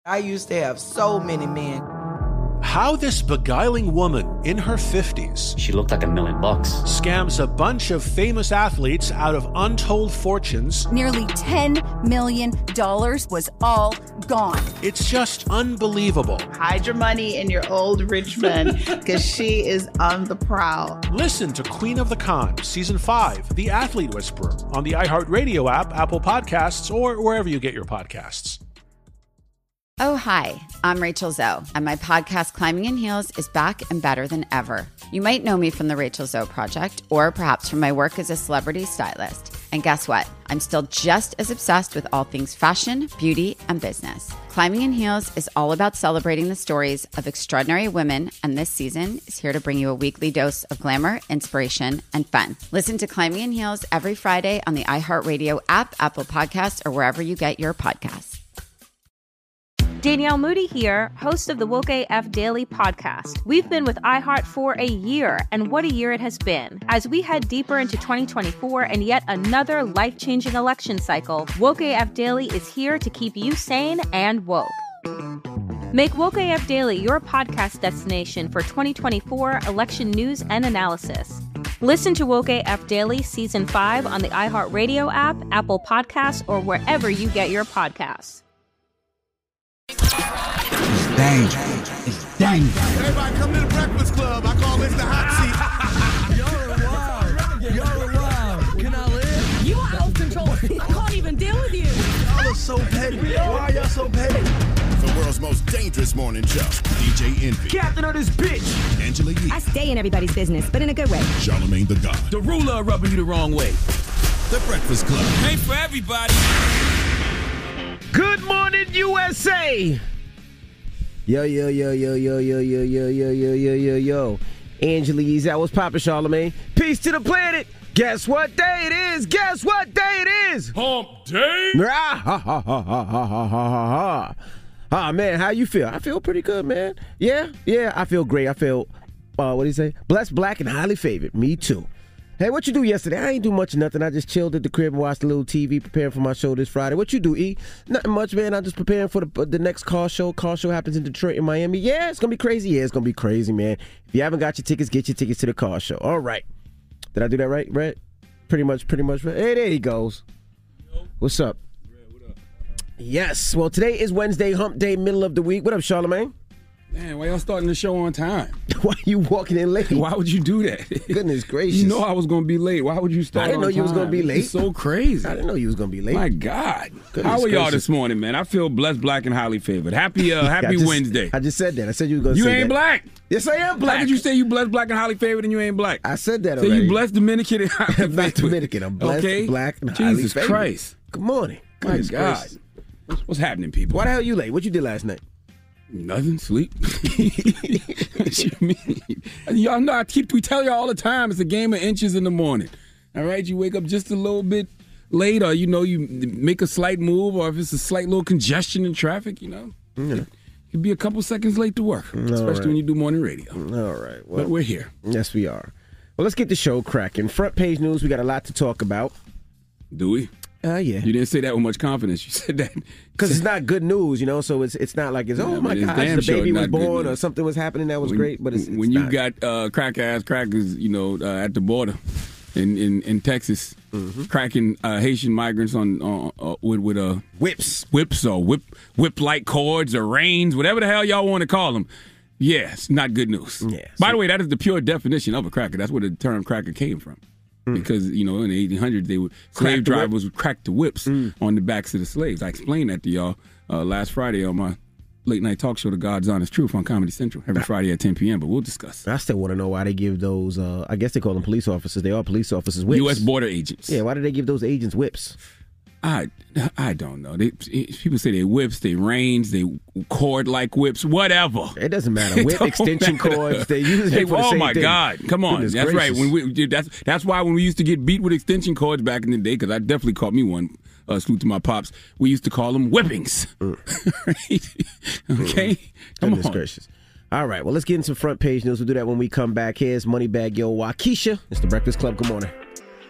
I used to have so many men. How this beguiling woman in her 50s, she looked like $1 million, scams a bunch of famous athletes out of untold fortunes. Nearly $10 million was all gone. It's just unbelievable. Hide your money in your old rich man, because she is on the prowl. Listen to Queen of the Con, Season 5, The Athlete Whisperer, on the iHeartRadio app, Apple Podcasts, or wherever you get your podcasts. Oh, hi, I'm Rachel Zoe, and my podcast, Climbing in Heels, is back and better than ever. You might know me from the Rachel Zoe Project, or perhaps from my work as a celebrity stylist. And guess what? I'm still just as obsessed with all things fashion, beauty, and business. Climbing in Heels is all about celebrating the stories of extraordinary women, and this season is here to bring you a weekly dose of glamour, inspiration, and fun. Listen to Climbing in Heels every Friday on the iHeartRadio app, Apple Podcasts, or wherever you get your podcasts. Danielle Moody here, host of the Woke AF Daily podcast. We've been with iHeart for a year, and what a year it has been. As we head deeper into 2024 and yet another life-changing election cycle, Woke AF Daily is here to keep you sane and woke. Make Woke AF Daily your podcast destination for 2024 election news and analysis. Listen to Woke AF Daily Season 5 on the iHeartRadio app, Apple Podcasts, or wherever you get your podcasts. It's dangerous. It's dangerous. Everybody come to the Breakfast Club. I call this the hot seat. Y'all are wild. Y'all are wild. Can I live? You are out of control. I can't even deal with you. Y'all are so petty. Why are y'all so petty? The world's most dangerous morning show. DJ Envy. Captain of this bitch. Angela Yee. I stay in everybody's business, but in a good way. Charlamagne the God. The ruler rubbing you the wrong way. The Breakfast Club. Ain't for everybody. Good morning, USA. Yo. Angela Yee's out. What's poppin', Charlamagne? Peace to the planet. Guess what day it is? Guess what day it is? Hump day. Ah, man, how you feel? I feel pretty good, man. Yeah, I feel great. I feel, what do you say? Blessed, black, and highly favored. Me too. Hey, what you do yesterday? I ain't do much of nothing. I just chilled at the crib and watched a little TV, preparing for my show this Friday. What you do, E? Nothing much, man. I'm just preparing for the next car show. Car show happens in Detroit and Miami. Yeah, it's going to be crazy. Yeah, it's going to be crazy, man. If you haven't got your tickets, get your tickets to the car show. All right. Did I do that right, Brett? Pretty much. Hey, there he goes. What's up? What up? Yes. Well, today is Wednesday, hump day, middle of the week. What up, Charlamagne? Man, why y'all starting the show on time? Why you walking in late? Why would you do that? Goodness gracious. You know I was going to be late. Why would you start on time? I didn't know you was going to be late. It's so crazy. I didn't know you was going to be late. My God. Goodness How are y'all gracious. this morning, man? I feel blessed, black, and highly favored. Happy Wednesday. I just said that. I said you were going to say that. You ain't black. Yes, I am black. How could you say you blessed, black, and highly favored and you ain't black? I said that so already. you blessed, Dominican, and highly favored. Not Dominican. I'm blessed, black, and highly favored. Jesus Christ. Good morning. My Goodness God. gracious. What's happening, people? Why the hell you late? What you did last night? Nothing. Sleep. What you mean? Y'all know we tell y'all all the time it's a game of inches in the morning. All right? You wake up just a little bit late, or, you make a slight move, or if it's a slight little congestion in traffic, Yeah. You could be a couple seconds late to work, especially when you do morning radio. All right. Well, but we're here. Yes, we are. Well, let's get the show cracking. Front page news, we got a lot to talk about. Do we? Yeah. You didn't say that with much confidence. You said that because it's not good news, so it's not like oh my gosh, the baby was born or something was happening that was great. But it's when not. You got crackers, at the border in Texas, cracking Haitian migrants on with whips or whip-like cords or reins, whatever the hell y'all want to call them. Yes, not good news. Yeah. By the way, that is the pure definition of a cracker. That's where the term cracker came from. Because, in the 1800s, slave drivers would crack the whips on the backs of the slaves. I explained that to y'all last Friday on my late-night talk show, The God's Honest Truth, on Comedy Central, every Friday at 10 p.m., but we'll discuss. I still want to know why they give those, I guess they call them police officers. They are police officers, whips. U.S. border agents. Yeah, why do they give those agents whips? I don't know. People say they whips, they reins, they cord-like whips, whatever. It doesn't matter. Whip, extension cords, they use it for the same my thing. God. Come on. Goodness that's gracious. right. That's why when we used to get beat with extension cords back in the day, because I definitely caught me one, salute to my pops, we used to call them whippings. Right? Okay? Goodness gracious. All right, well, let's get into some front page news. We'll do that when we come back. Here's Moneybag Yo Waukesha. It's the Breakfast Club. Good morning.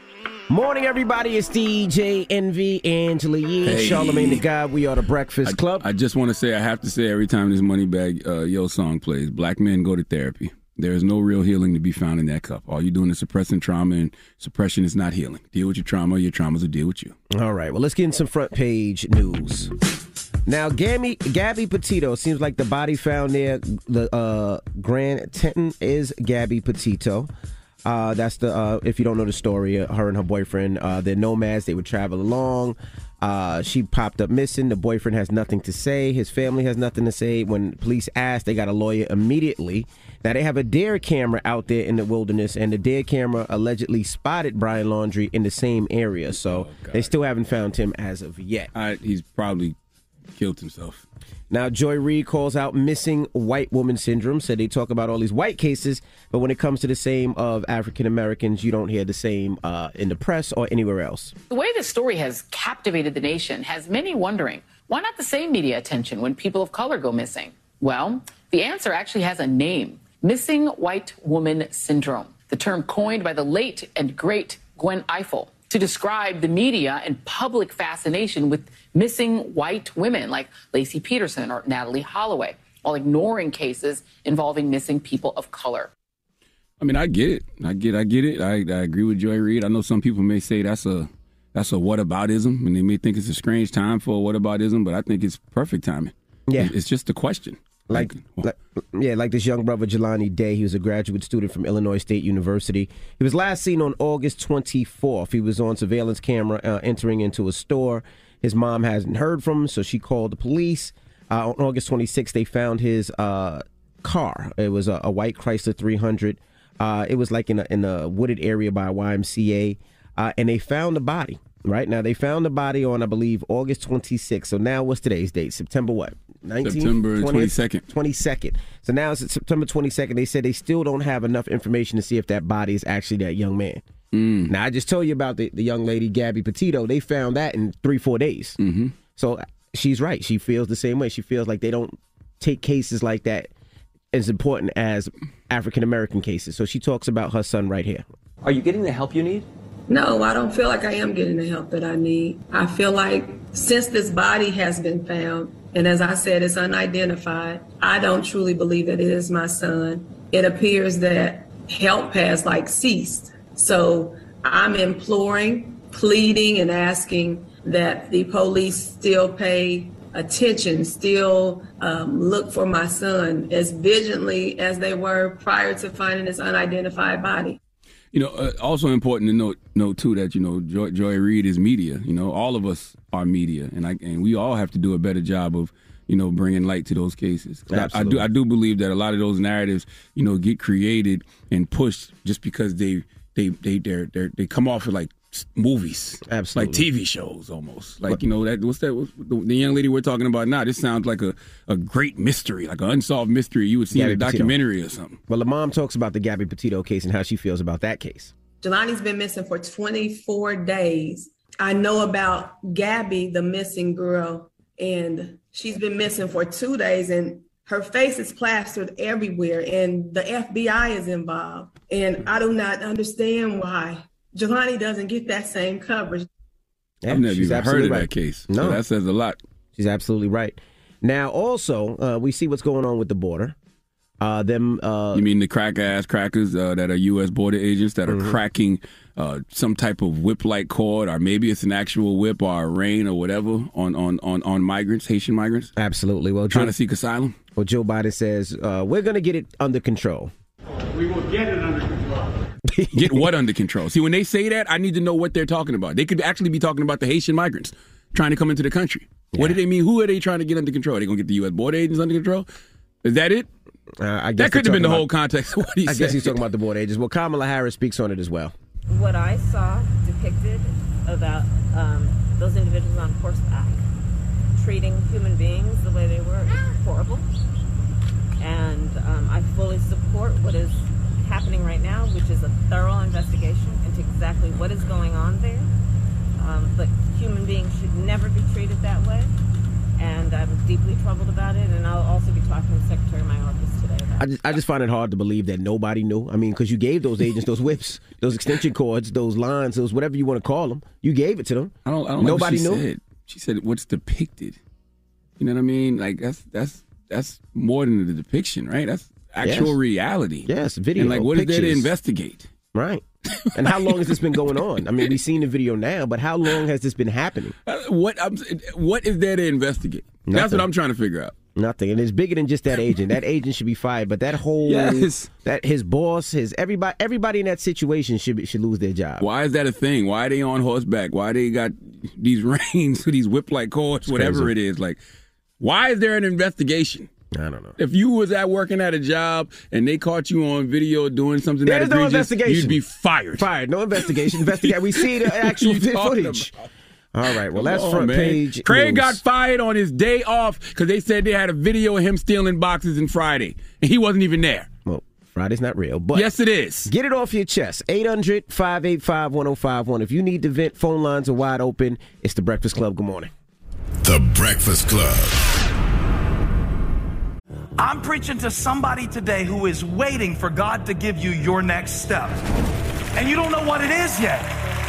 Morning, everybody. It's DJ Envy, Angela Yee, Hey. Charlamagne the God. We are the Breakfast Club. I just want to say, I have to say every time this Moneybag Yo song plays, black men go to therapy. There is no real healing to be found in that cup. All you're doing is suppressing trauma, and suppression is not healing. Deal with your traumas will deal with you. All right, well, let's get in some front page news. Now, Gabby Petito, seems like the body found near the Grand Teton is Gabby Petito. That's the, if you don't know the story, her and her boyfriend, they're nomads. They would travel along. She popped up missing. The boyfriend has nothing to say. His family has nothing to say. When police asked, they got a lawyer immediately. Now, they have a DARE camera out there in the wilderness, and the DARE camera allegedly spotted Brian Laundrie in the same area. So they still haven't found him as of yet. He's probably killed himself. Now, Joy Reid calls out missing white woman syndrome. Said they talk about all these white cases, but when it comes to the same of African Americans, you don't hear the same in the press or anywhere else. The way this story has captivated the nation has many wondering, why not the same media attention when people of color go missing? Well, the answer actually has a name: missing white woman syndrome, the term coined by the late and great Gwen Ifill to describe the media and public fascination with missing white women like Lacey Peterson or Natalie Holloway, while ignoring cases involving missing people of color. I mean, I get it. I get it. I agree with Joy Reid. I know some people may say that's a whataboutism, and they may think it's a strange time for a whataboutism, but I think it's perfect timing. Yeah. It's just a question. Like this young brother, Jelani Day. He was a graduate student from Illinois State University. He was last seen on August 24th. He was on surveillance camera entering into a store. His mom hasn't heard from him, so she called the police. On August 26th, they found his car. It was a white Chrysler 300. It was like in a wooded area by a YMCA, and they found the body. Right now, they found the body on, I believe, August 26th. So now, what's today's date? September what? 19th? September 22nd. 22nd. So now it's September 22nd. They said they still don't have enough information to see if that body is actually that young man. Now, I just told you about the young lady, Gabby Petito. They found that in 3-4 days. Mm-hmm. So she's right. She feels the same way. She feels like they don't take cases like that as important as African-American cases. So she talks about her son right here. Are you getting the help you need? No, I don't feel like I am getting the help that I need. I feel like since this body has been found, and as I said, it's unidentified, I don't truly believe that it is my son. It appears that help has ceased. So I'm imploring, pleading, and asking that the police still pay attention, still look for my son as vigilantly as they were prior to finding this unidentified body. Also important to note too that Joy Reid is media. All of us are media, and we all have to do a better job of bringing light to those cases. I do believe that a lot of those narratives get created and pushed just because they come off of movies, absolutely, like TV shows almost. The young lady we're talking about now. This sounds like a great mystery, like an unsolved mystery you would see in a documentary or something. Well, the mom talks about the Gabby Petito case and how she feels about that case. Jelani's been missing for 24 days. I know about Gabby, the missing girl, and she's been missing for 2 days, and her face is plastered everywhere, and the FBI is involved. And I do not understand why Jelani doesn't get that same coverage. I've never even heard of that case. No. So that says a lot. She's absolutely right. Now, also, we see what's going on with the border. You mean the crackers that are U.S. border agents that are cracking some type of whip-like cord, or maybe it's an actual whip or a rein or whatever on migrants, Haitian migrants? Absolutely. Well, trying to seek asylum? Well, Joe Biden says, we're going to get it under control. We will get it under control. Get what under control? See, when they say that, I need to know what they're talking about. They could actually be talking about the Haitian migrants trying to come into the country. Yeah. What do they mean? Who are they trying to get under control? Are they going to get the U.S. border agents under control? Is that it? I guess that could have been the whole context of what he said. I guess he's talking about the border agents. Well, Kamala Harris speaks on it as well. What I saw depicted about those individuals on horseback treating human beings the way they were is horrible. And I fully support what is happening right now, which is a thorough investigation into exactly what is going on there. But human beings should never be treated that way. And I'm deeply troubled about it. And I'll also be talking to the Secretary of my office today about it. I just find it hard to believe that nobody knew. I mean, because you gave those agents those whips, those extension cords, those lines, those whatever you want to call them. You gave it to them. I don't Nobody like what knew. said. She said what's depicted. You know what I mean? Like that's more than the depiction, right? That's actual reality. Yes, video. And like, what pictures. is there to investigate? Right. And how long has this been going on? I mean, we've seen the video now, but how long has this been happening? What is there to investigate? Nothing. That's what I'm trying to figure out. Nothing. And it's bigger than just that agent. That agent should be fired, but that whole that his boss, everybody in that situation should lose their job. Why is that a thing? Why are they on horseback? Why they got these reins, these whip-like cords, whatever it is? Like, why is there an investigation? I don't know. If you was working at a job and they caught you on video doing something There's that no egregious, investigation. you'd be fired. Fired. No investigation. Investigate. We see the actual footage. All right. Well, that's front page. Craig news. got fired on his day off because they said they had a video of him stealing boxes on Friday, and he wasn't even there. Well, Friday's not real, but yes, it is. Get it off your chest. 800-585-1051. If you need to vent, phone lines are wide open. It's the Breakfast Club. Good morning. The Breakfast Club. I'm preaching to somebody today who is waiting for God to give you your next step. And you don't know what it is yet.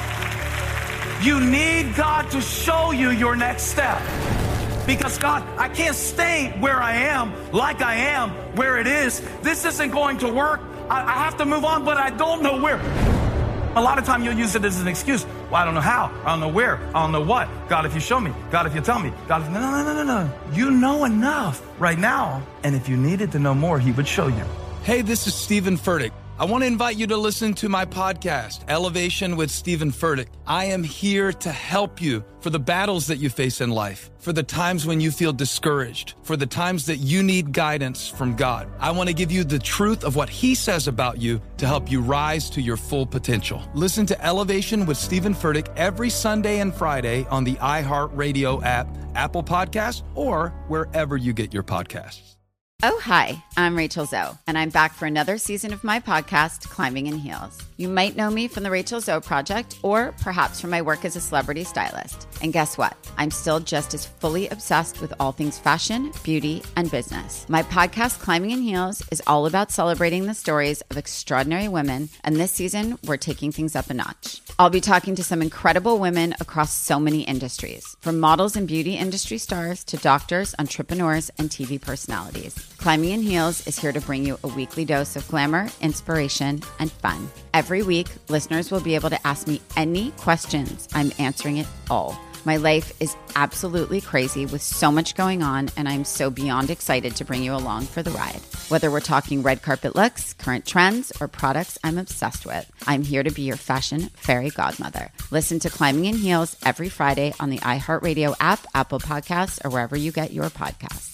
You need God to show you your next step. Because God, I can't stay where I am, like I am, where it is. This isn't going to work. I have to move on, but I don't know where. A lot of time you'll use it as an excuse. Well, I don't know how. I don't know where. I don't know what. God, if you show me. God, if you tell me. God, if... No. You know enough right now. And if you needed to know more, he would show you. Hey, this is Stephen Furtick. I want to invite you to listen to my podcast, Elevation with Stephen Furtick. I am here to help you for the battles that you face in life, for the times when you feel discouraged, for the times that you need guidance from God. I want to give you the truth of what he says about you to help you rise to your full potential. Listen to Elevation with Stephen Furtick every Sunday and Friday on the iHeartRadio app, Apple Podcasts, or wherever you get your podcasts. Oh, hi, I'm Rachel Zoe, and I'm back for another season of my podcast, Climbing in Heels. You might know me from the Rachel Zoe Project, or perhaps from my work as a celebrity stylist. And guess what? I'm still just as fully obsessed with all things fashion, beauty, and business. My podcast, Climbing in Heels, is all about celebrating the stories of extraordinary women, and this season, we're taking things up a notch. I'll be talking to some incredible women across so many industries, from models and beauty industry stars to doctors, entrepreneurs, and TV personalities. Climbing in Heels is here to bring you a weekly dose of glamour, inspiration, and fun. Every week, listeners will be able to ask me any questions. I'm answering it all. My life is absolutely crazy with so much going on, and I'm so beyond excited to bring you along for the ride. Whether we're talking red carpet looks, current trends, or products I'm obsessed with, I'm here to be your fashion fairy godmother. Listen to Climbing in Heels every Friday on the iHeartRadio app, Apple Podcasts, or wherever you get your podcasts.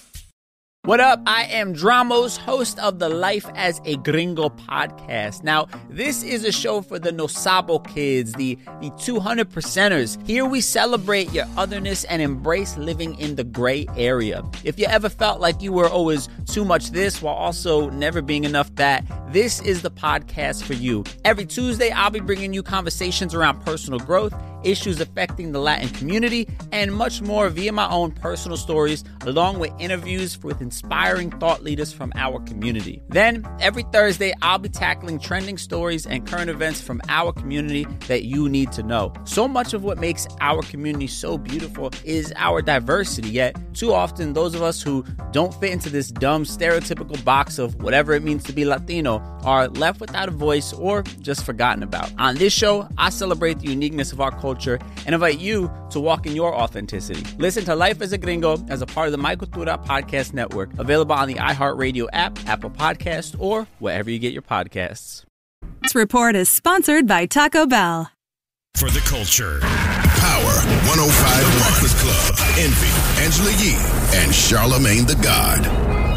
What up? I am Dramos, host of the Life as a Gringo podcast. Now, this is a show for the No Sabo kids, the 200%ers. Here we celebrate your otherness and embrace living in the gray area. If you ever felt like you were always too much this while also never being enough that, this is the podcast for you. Every Tuesday, I'll be bringing you conversations around personal growth, issues affecting the Latin community, and much more via my own personal stories, along with interviews with inspiring thought leaders from our community. Then, every Thursday, I'll be tackling trending stories and current events from our community that you need to know. So much of what makes our community so beautiful is our diversity, yet too often those of us who don't fit into this dumb stereotypical box of whatever it means to be Latino are left without a voice or just forgotten about. On this show, I celebrate the uniqueness of our culture and invite you to walk in your authenticity. Listen to Life as a Gringo as a part of the My Cultura Podcast Network, available on the iHeartRadio app, Apple Podcasts, or wherever you get your podcasts. This report is sponsored by Taco Bell. For the culture. Power 105.1. Breakfast Club. Envy, Angela Yee, and Charlemagne the God.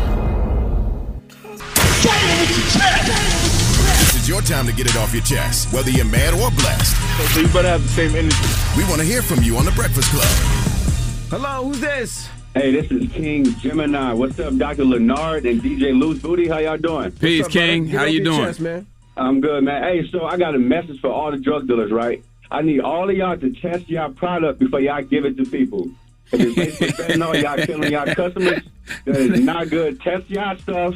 This is your time to get it off your chest, whether you're mad or blessed. So you better have the same energy. We want to hear from you on The Breakfast Club. Hello, who's this? Hey, this is King Gemini. What's up, Dr. Leonard and DJ Loose Booty? How y'all doing? Peace, up, King. How you doing? Chest, man? I'm good, man. Hey, so I got a message for all the drug dealers, right? I need all of y'all to test y'all product before y'all give it to people. If it's basically fentanyl, y'all killing y'all customers. That is not good. Test y'all stuff.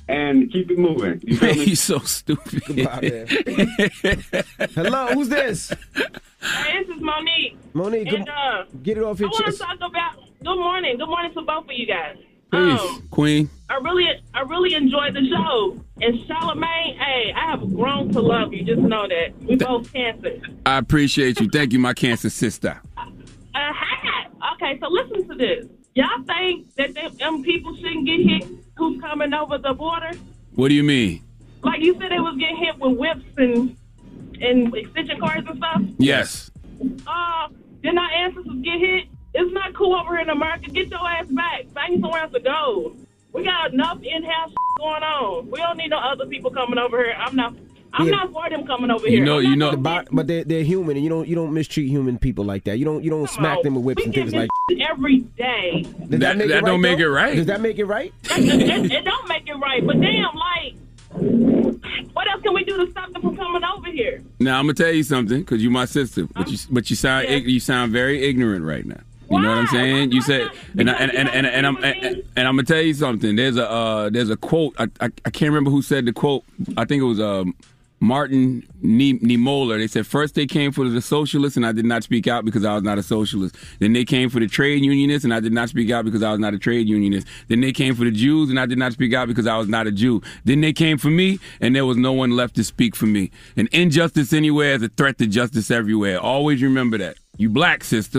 and keep it moving. You feel me? He's so stupid. Goodbye, man. Hello, who's this? Hey, this is Monique. Monique, and, get it off your chest. I want to talk about. Good morning to both of you guys. Peace, Queen. I really enjoyed the show. And Charlamagne, hey, I have grown to love you. Just know that we both cancer. I appreciate you. Thank you, my cancer sister. Okay, so listen to this. Y'all think that them people shouldn't get hit who's coming over the border? What do you mean? Like you said, they was getting hit with whips and extension cords and stuff? Yes. Then our ancestors get hit. It's not cool over here in America. Get your ass back. Find somewhere else to go. We got enough in-house going on. We don't need no other people coming over here. I'm not for them coming over here. But they're human, and you don't mistreat human people like that. You don't smack them with whips and things like that. Every day. That don't make it right. Does that make it right? It don't make it right. But damn, what else can we do to stop them from coming over here? Now I'm gonna tell you something, because you're my sister, but you sound very ignorant right now. You know what I'm saying? You said, and I'm gonna tell you something. There's a quote. I can't remember who said the quote. I think it was Martin Niemöller. They said first they came for the socialists, and I did not speak out because I was not a socialist. Then they came for the trade unionists, and I did not speak out because I was not a trade unionist. Then they came for the Jews, and I did not speak out because I was not a Jew. Then they came for me, and there was no one left to speak for me. And injustice anywhere is a threat to justice everywhere. Always remember that. You black, sister.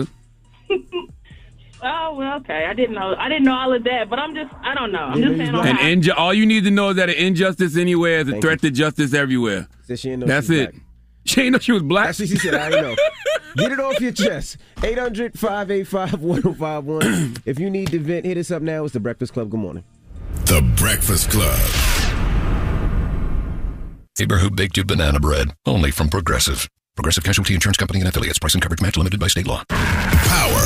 Oh, well, okay. I didn't know all of that, but I don't know. I'm just saying. All you need to know is that an injustice anywhere is a threat to justice everywhere. That's it. She ain't know she was black. That's what she said. I know. Get it off your chest. 800-585-1051. If you need to vent, hit us up now. It's The Breakfast Club. Good morning. The Breakfast Club. Neighborhood Baked You Banana Bread. Only from Progressive. Progressive Casualty Insurance Company and affiliates. Price and coverage match limited by state law. Power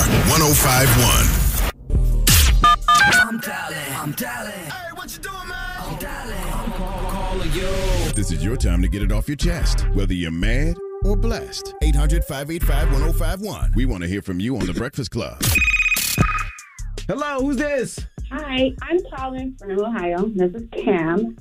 105.1. I'm dialing. Hey, what you doing, man? I'm dialing. I'm calling you. This is your time to get it off your chest, whether you're mad or blessed. 800-585-1051. We want to hear from you on The Breakfast Club. Hello, who's this? Hi, I'm calling from Ohio. This is Cam.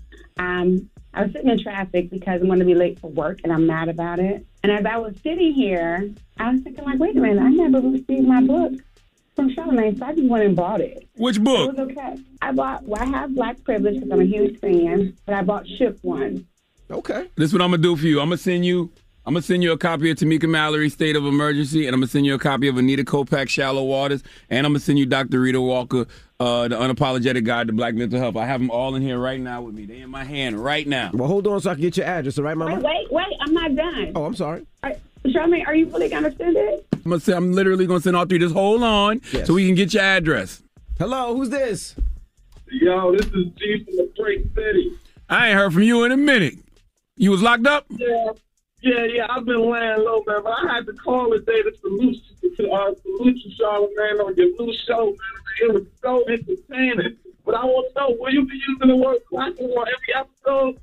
I was sitting in traffic because I'm going to be late for work, and I'm mad about it. And as I was sitting here, I was thinking, wait a minute, I never received my book from Charlamagne, so I just went and bought it. Which book? It was okay. I have Black Privilege because I'm a huge fan, but I bought Shook one. Okay. This is what I'm going to do for you. I'm going to send you a copy of Tamika Mallory's State of Emergency, and I'm going to send you a copy of Anita Kopach's Shallow Waters, and I'm going to send you Dr. Rita Walker, The Unapologetic Guide to Black Mental Health. I have them all in here right now with me. They're in my hand right now. Well, hold on so I can get your address, all right, Mama? Wait, I'm not done. Oh, I'm sorry. Charlamagne, are you really going to send it? I'm literally going to send all three. Just hold on so we can get your address. Hello, who's this? Yo, this is G from the Break City. I ain't heard from you in a minute. You was locked up? Yeah, I've been laying low, man, but I had to call today to salute you, Charlamagne, on your new show, man. It was so entertaining. But I want to know, will you be using the word cracker on every episode?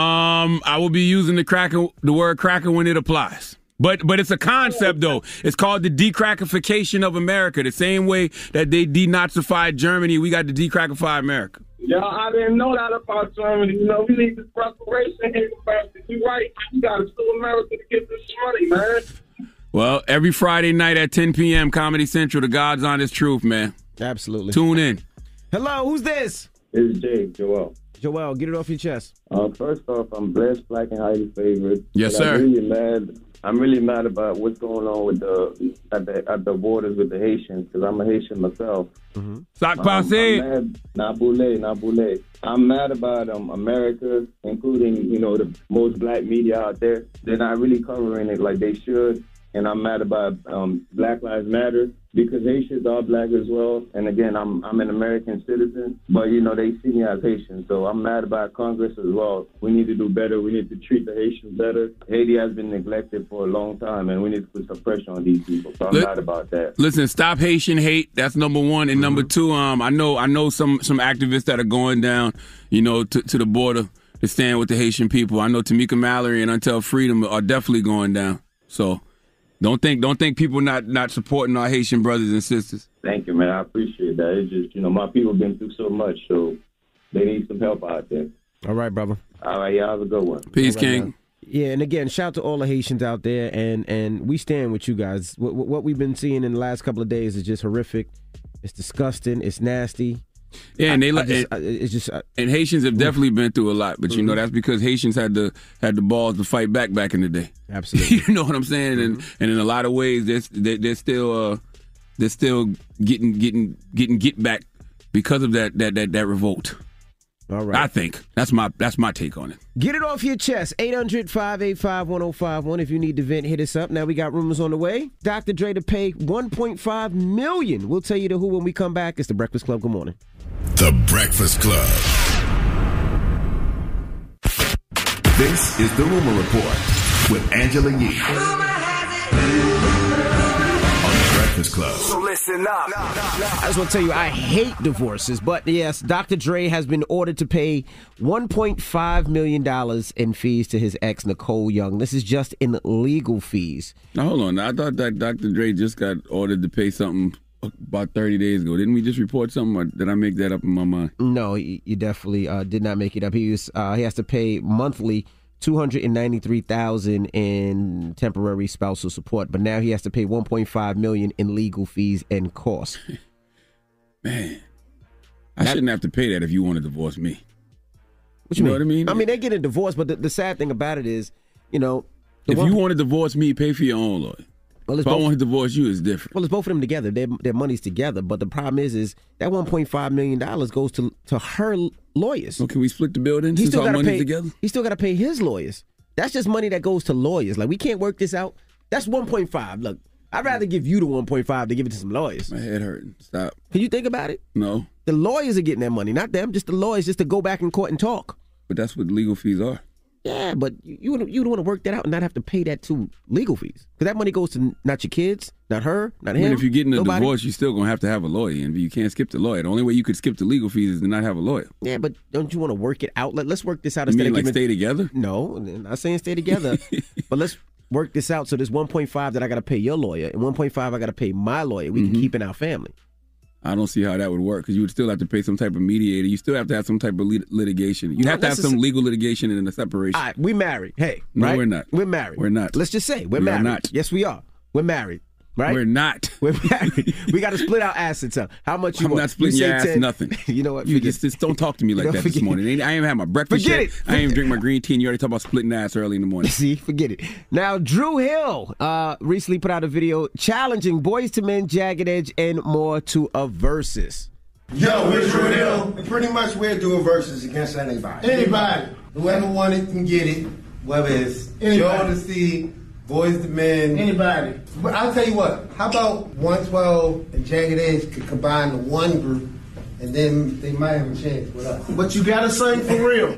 I will be using the word cracker when it applies. But it's a concept, though. It's called the decrackification of America. The same way that they denazified Germany, we got to decrackify America. Yeah, I didn't know that about Germany. You know, we need this preparation here. You're right. We got to sue America to get this money, man. Well, every Friday night at 10 p.m., Comedy Central, The God's Honest Truth, man. Absolutely. Tune in. Hello, who's this? It's Jay, Joel. Joel, get it off your chest. First off, I'm blessed, black, and highly favored. Yes, sir. I'm really mad about what's going on with at the borders with the Haitians, because I'm a Haitian myself. Sac passe. Naboule. I'm mad about America, including, the most black media out there. They're not really covering it like they should. And I'm mad about Black Lives Matter, because Haitians are black as well. And again, I'm an American citizen, but they see me as Haitian. So I'm mad about Congress as well. We need to do better. We need to treat the Haitians better. Haiti has been neglected for a long time, and we need to put some pressure on these people. So I'm mad about that. Listen, stop Haitian hate. That's number one. And number two, I know some activists that are going down, to the border to stand with the Haitian people. I know Tamika Mallory and Until Freedom are definitely going down. So Don't think people not supporting our Haitian brothers and sisters. Thank you, man. I appreciate that. It's just, my people been through so much, so they need some help out there. All right, brother. All right, y'all have a good one. Peace, All right, King. man. Yeah, and again, shout out to all the Haitians out there, and we stand with you guys. What we've been seeing in the last couple of days is just horrific. It's disgusting. It's nasty. Yeah, and and Haitians have definitely been through a lot, but you know that's because Haitians had the balls to fight back in the day. Absolutely, you know what I'm saying? And in a lot of ways, they're still getting back because of that revolt. All right, I think that's my take on it. Get it off your chest. 800-585-1051. If you need to vent, hit us up. Now we got rumors on the way. Dr. Dre to pay $1.5 million. We'll tell you the who when we come back. It's the Breakfast Club. Good morning. The Breakfast Club. This is the Rumor Report with Angela Yee on the Breakfast Club. So listen up. I just want to tell you, I hate divorces, but yes, Dr. Dre has been ordered to pay $1.5 million in fees to his ex, Nicole Young. This is just in legal fees. Now, hold on. I thought that Dr. Dre just got ordered to pay something about 30 days ago. Didn't we just report something, or did I make that up in my mind? No, you definitely did not make it up. He has to pay monthly $293,000 in temporary spousal support, but now he has to pay $1.5 million in legal fees and costs. Man, I shouldn't have to pay that if you want to divorce me. What you know what I mean? I mean, they get a divorce, but the sad thing about it is, you know, if you want to divorce me, pay for your own lawyer. Well, if I want to divorce you, it's different. Well, it's both of them together. Their money's together. But the problem is that $1.5 million goes to her lawyers. So can we split the bill then since our money's together? He still got to pay his lawyers. That's just money that goes to lawyers. Like, we can't work this out. That's 1.5. Look, I'd rather give you the 1.5 than give it to some lawyers. My head hurting. Stop. Can you think about it? No. The lawyers are getting that money, not them. Just the lawyers, just to go back in court and talk. But that's what legal fees are. Yeah, but you don't want to work that out and not have to pay that to legal fees. Because that money goes to not your kids, not her, not him. I mean, if you're getting a nobody. divorce, you're still going to have a lawyer. And you can't skip the lawyer. The only way you could skip the legal fees is to not have a lawyer. Yeah, but don't you want to work it out? Let's work this out. You instead mean of like stay together? No, I'm not saying stay together. But let's work this out. So there's 1.5 that I got to pay your lawyer, and 1.5 I got to pay my lawyer. We can keep in our family. I don't see how that would work because you would still have to pay some type of mediator. You still have to have some type of litigation. You have to have some legal litigation and a separation. All right, we married. Hey, no, right? we're not. We're married. We're not. Let's just say we're We are married. not. Yes, we are. We're married. Right? We're not. We're married. We got to split our assets up. How much you I'm want? not splitting You your say ass 10. nothing. You know what? You just don't talk to me like that this morning. I ain't had my breakfast Forget yet. it. I ain't even drink my green tea and you already talk about splitting ass early in the morning. See, forget it. Now, Drew Hill recently put out a video challenging Boys to Men, Jagged Edge, and more to a versus. Yo, we're Drew Hill. And pretty much we're doing verses against anybody. Anybody. Whoever wanted can get it. Whether it's Joe to see, Boys to Men. Anybody. But I'll tell you what. How about 112 and Jagged Edge could combine to one group, and then they might have a chance with us. But you gotta sing for real.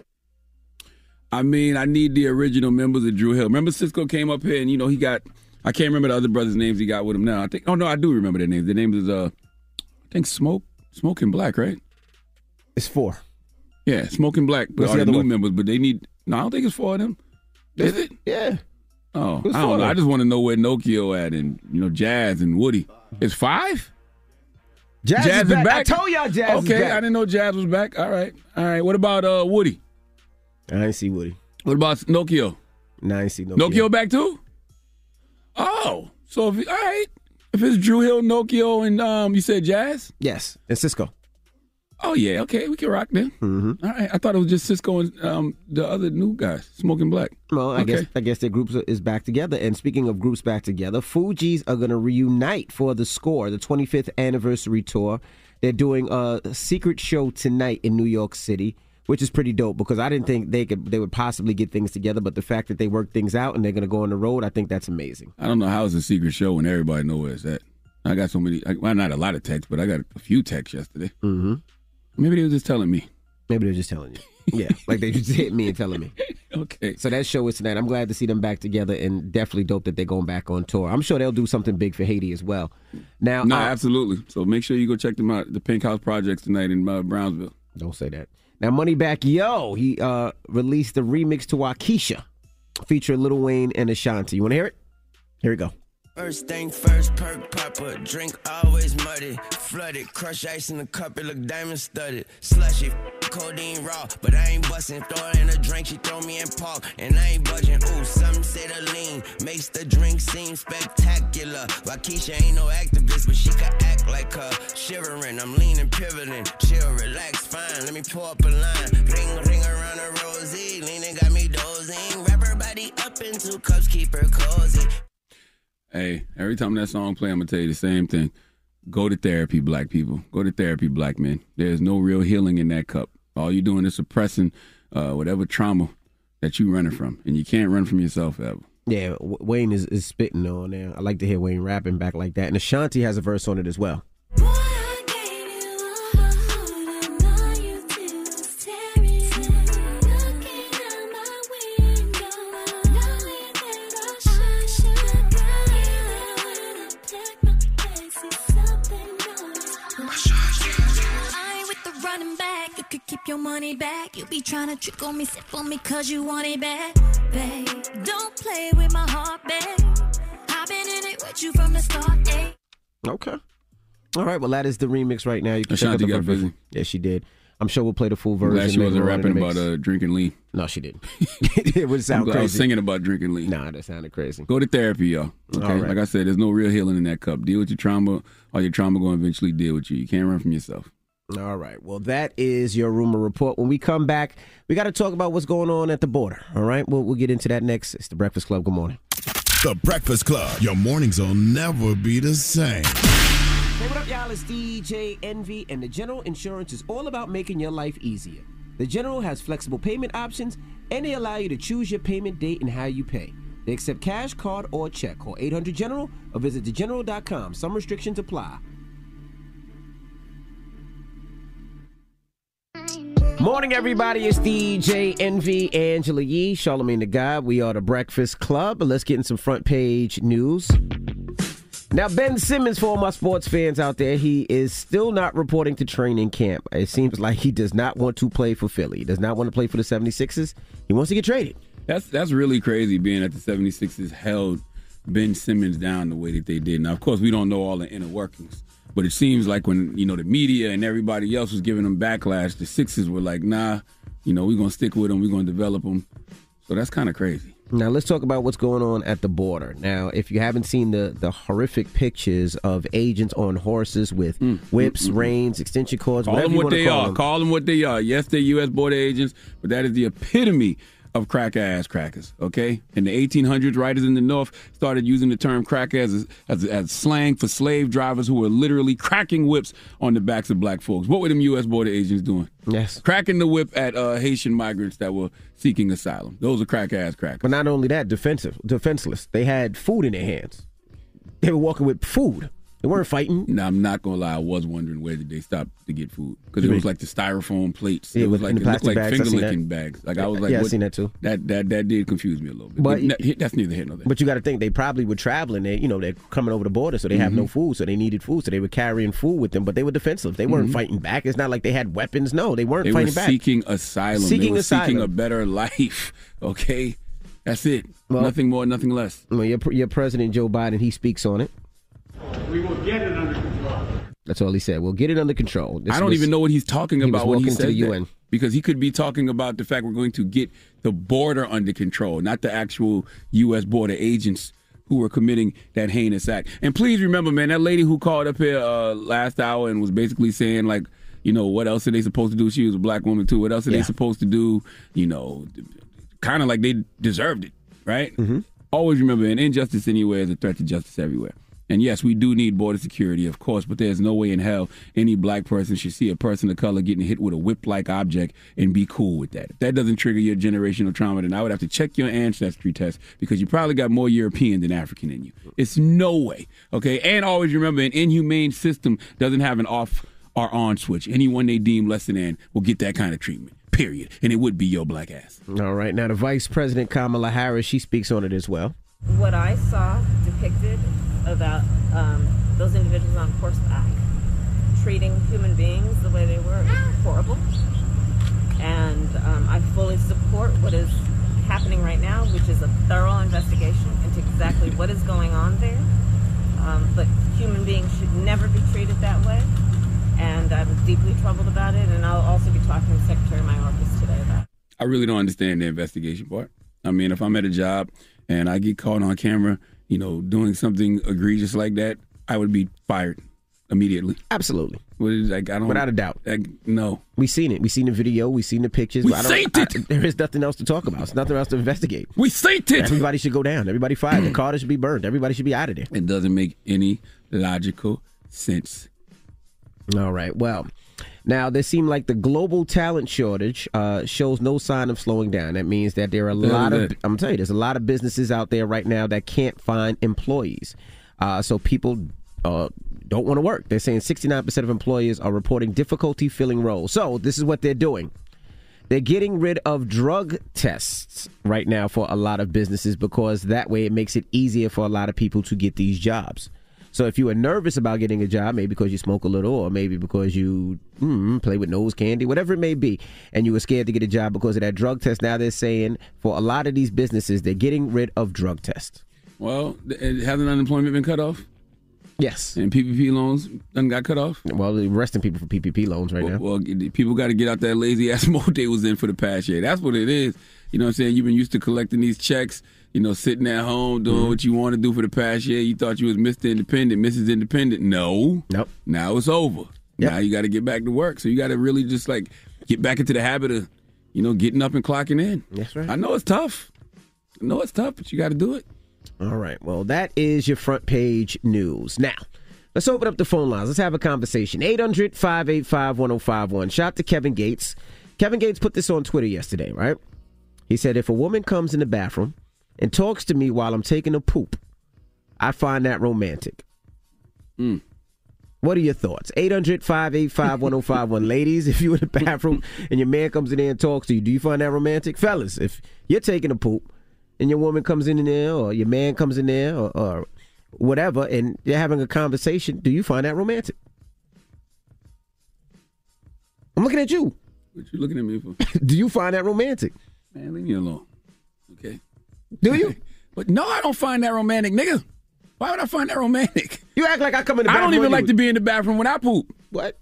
I mean, I need the original members of Drew Hill. Remember Cisco came up here and, you know, he got, I can't remember the other brothers' names he got with him now. I think, oh no, I do remember their names. Their name is, I think Smoking Black, right? It's 4. Yeah, Smoking Black. But What's are the the other new one? members, but they need, no, I don't think it's 4 of them. Is it? Yeah. Oh, It's I 4 don't know. of them. I just want to know where Nokio at and, you know, Jazz and Woody. It's 5? Jazz is back. I told y'all Jazz is Okay, back. I didn't know Jazz was back. All right. What about Woody? I ain't see Woody. What about Nokio? No, I ain't see Nokio. Nokio back too? Oh, so if all right, if it's Drew Hill, Nokio, and you said Jazz? Yes, and Cisco. Oh yeah, okay, we can rock then. Mm-hmm. All right, I thought it was just Cisco and the other new guys, Smoking Black. Well, I guess their groups is back together. And speaking of groups back together, Fugees are going to reunite for the Score, the 25th anniversary tour. They're doing a secret show tonight in New York City, which is pretty dope because I didn't think they would possibly get things together. But the fact that they worked things out and they're going to go on the road, I think that's amazing. I don't know how it's a secret show when everybody knows where it's at. I got so many, well, not a lot of texts, but I got a few texts yesterday. Mm-hmm. Maybe they were just telling me. Maybe they're just telling you. Yeah, like they just hit me and telling me. Okay. So that show is tonight. I'm glad to see them back together and definitely dope that they're going back on tour. I'm sure they'll do something big for Haiti as well. Now, No, absolutely. So make sure you go check them out. The Pink House Projects tonight in Brownsville. Don't say that. Now, Moneybagg Yo, he released the remix to Waukesha featuring Lil Wayne and Ashanti. You want to hear it? Here we go. First thing first, perk popper, drink always muddy, flooded, crush ice in the cup, it look diamond studded, slushy, codeine raw, but I ain't busting. Throw her in a drink, she throw me in park, and I ain't budging. Ooh, some say the lean makes the drink seem spectacular. Waukesha ain't no activist, but she can act like her. Shivering, I'm leaning, pivoting, chill, relax, fine. Let me pour up a line, ring around a rosy. Leaning got me dozing. Wrap her body up in 2 cups, keep her cozy. Hey, every time that song play, I'm gonna tell you the same thing. Go to therapy, black people. Go to therapy, black men. There's no real healing in that cup. All you're doing is suppressing whatever trauma that you're running from, and you can't run from yourself ever. Yeah, Wayne is spitting on there. I like to hear Wayne rapping back like that. And Ashanti has a verse on it as well. Keep your money back. You be trying to trick on me, sip on me, cause you want it back. Babe, don't play with my heart, babe. I've been in it with you from the start, eh? Okay. All right, well, that is the remix right now. You can Ashanti got busy. Yeah, she did. I'm sure we'll play the full version. Glad she wasn't rapping about drinking lean. No, she didn't. It would sound crazy. I was singing about drinking lean. Nah, that sounded crazy. Go to therapy, y'all. Okay, all right. Like I said, there's no real healing in that cup. Deal with your trauma, or your trauma going to eventually deal with you. You can't run from yourself. All right. Well, that is your rumor report. When we come back, we got to talk about what's going on at the border. All right. We'll get into that next. It's the Breakfast Club. Good morning. The Breakfast Club. Your mornings will never be the same. Hey, what up, y'all? It's DJ Envy, and the General Insurance is all about making your life easier. The General has flexible payment options, and they allow you to choose your payment date and how you pay. They accept cash, card, or check. Call 800-GENERAL or visit thegeneral.com. Some restrictions apply. Morning, everybody. It's DJ Envy, Angela Yee, Charlamagne the God. We are the Breakfast Club. But let's get in some front page news. Now, Ben Simmons, for all my sports fans out there, he is still not reporting to training camp. It seems like he does not want to play for Philly. He does not want to play for the 76ers. He wants to get traded. That's really crazy, being that the 76ers held Ben Simmons down the way that they did. Now, of course, we don't know all the inner workings. But it seems like when, the media and everybody else was giving them backlash, the Sixers were like, nah, we're going to stick with them. We're going to develop them. So that's kind of crazy. Now, let's talk about what's going on at the border. Now, if you haven't seen the horrific pictures of agents on horses with whips, reins, extension cords, call whatever them you what want to they call are. them. Call them what they are. Yes, they're U.S. border agents, but that is the epitome of cracker-ass crackers, okay? In the 1800s, writers in the North started using the term cracker as slang for slave drivers who were literally cracking whips on the backs of black folks. What were them U.S. border agents doing? Yes. Cracking the whip at Haitian migrants that were seeking asylum. Those are cracker-ass crackers. But not only that, defenseless. They had food in their hands. They were walking with food. They weren't fighting. Now, I'm not going to lie. I was wondering where did they stop to get food. Because it was like the styrofoam plates. Yeah, it was like, it looked like finger-licking bags. Like, I was like, yeah, I've seen that too. That did confuse me a little bit. But that's neither here nor there. But you got to think, they probably were traveling. They're coming over the border, so they have no food. So they needed food. So they were carrying food with them. But they were defensive. They weren't fighting back. It's not like they had weapons. No, they weren't fighting back. They were seeking asylum. Seeking a better life. Okay? That's it. Well, nothing more, nothing less. Well, your President, Joe Biden, he speaks on it. We will get it under control. That's all he said. We'll get it under control. I don't even know what he's talking about when he says to the that. UN. Because he could be talking about the fact we're going to get the border under control, not the actual U.S. border agents who were committing that heinous act. And please remember, man, that lady who called up here last hour and was basically saying, like, what else are they supposed to do? She was a black woman, too. What else are they supposed to do? Kind of like they deserved it, right? Mm-hmm. Always remember, an injustice anywhere is a threat to justice everywhere. And yes, we do need border security, of course, but there's no way in hell any black person should see a person of color getting hit with a whip-like object and be cool with that. If that doesn't trigger your generational trauma, then I would have to check your ancestry test because you probably got more European than African in you. It's no way, okay? And always remember, an inhumane system doesn't have an off or on switch. Anyone they deem less than will get that kind of treatment, period. And it would be your black ass. All right. Now, the Vice President, Kamala Harris, she speaks on it as well. What I saw depicted about those individuals on horseback treating human beings the way they were is horrible. And I fully support what is happening right now, which is a thorough investigation into exactly what is going on there. But human beings should never be treated that way. And I'm deeply troubled about it. And I'll also be talking to Secretary I really don't understand the investigation part. I mean, if I'm at a job and I get caught on camera, doing something egregious like that, I would be fired immediately. Absolutely. Without a doubt. No. We seen it. We seen the video. We seen the pictures. We seen it. There is nothing else to talk about. There's nothing else to investigate. We seen it. Everybody should go down. Everybody fired. The Carter should be burned. Everybody should be out of there. It doesn't make any logical sense. All right. Well, now there seemed like the global talent shortage shows no sign of slowing down. That means that there are I'm telling you, there's a lot of businesses out there right now that can't find employees. So people don't want to work. They're saying 69% of employers are reporting difficulty filling roles. So this is what they're doing. They're getting rid of drug tests right now for a lot of businesses because that way it makes it easier for a lot of people to get these jobs. So if you are nervous about getting a job, maybe because you smoke a little or maybe because you play with nose candy, whatever it may be, and you were scared to get a job because of that drug test, now they're saying for a lot of these businesses, they're getting rid of drug tests. Well, hasn't unemployment been cut off? Yes. And PPP loans done got cut off? Well, they're arresting people for PPP loans right now. Well, people got to get out that lazy-ass mode they was in for the past year. That's what it is. You know what I'm saying? You've been used to collecting these checks, sitting at home, doing what you want to do for the past year. You thought you was Mr. Independent, Mrs. Independent. No. Nope. Now it's over. Yep. Now you got to get back to work. So you got to really just, get back into the habit of, getting up and clocking in. That's right. I know it's tough. But you got to do it. All right. Well, that is your front page news. Now, let's open up the phone lines. Let's have a conversation. 800-585-1051. Shout out to Kevin Gates. Kevin Gates put this on Twitter yesterday, right? He said, if a woman comes in the bathroom and talks to me while I'm taking a poop, I find that romantic. What are your thoughts? 800-585-1051. Ladies, if you're in the bathroom and your man comes in there and talks to you, do you find that romantic? Fellas, if you're taking a poop and your woman comes in there or your man comes in there or whatever and you're having a conversation, do you find that romantic? I'm looking at you. What you looking at me for? Do you find that romantic? Man, leave me alone. Okay? Do you? But no, I don't find that romantic, nigga. Why would I find that romantic? You act like I come in the bathroom. I don't even like to be in the bathroom when I poop. What?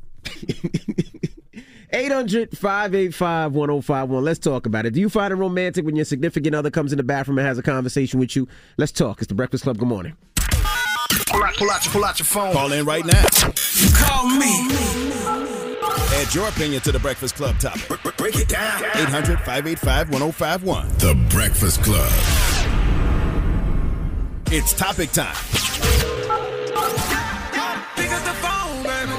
800-585-1051. Let's talk about it. Do you find it romantic when your significant other comes in the bathroom and has a conversation with you? Let's talk. It's the Breakfast Club. Good morning. Pull out your phone. Call in right now. Call me. Add your opinion to the Breakfast Club topic. Break it down. 800-585-1051. The Breakfast Club. It's topic time. Pick up the phone, baby.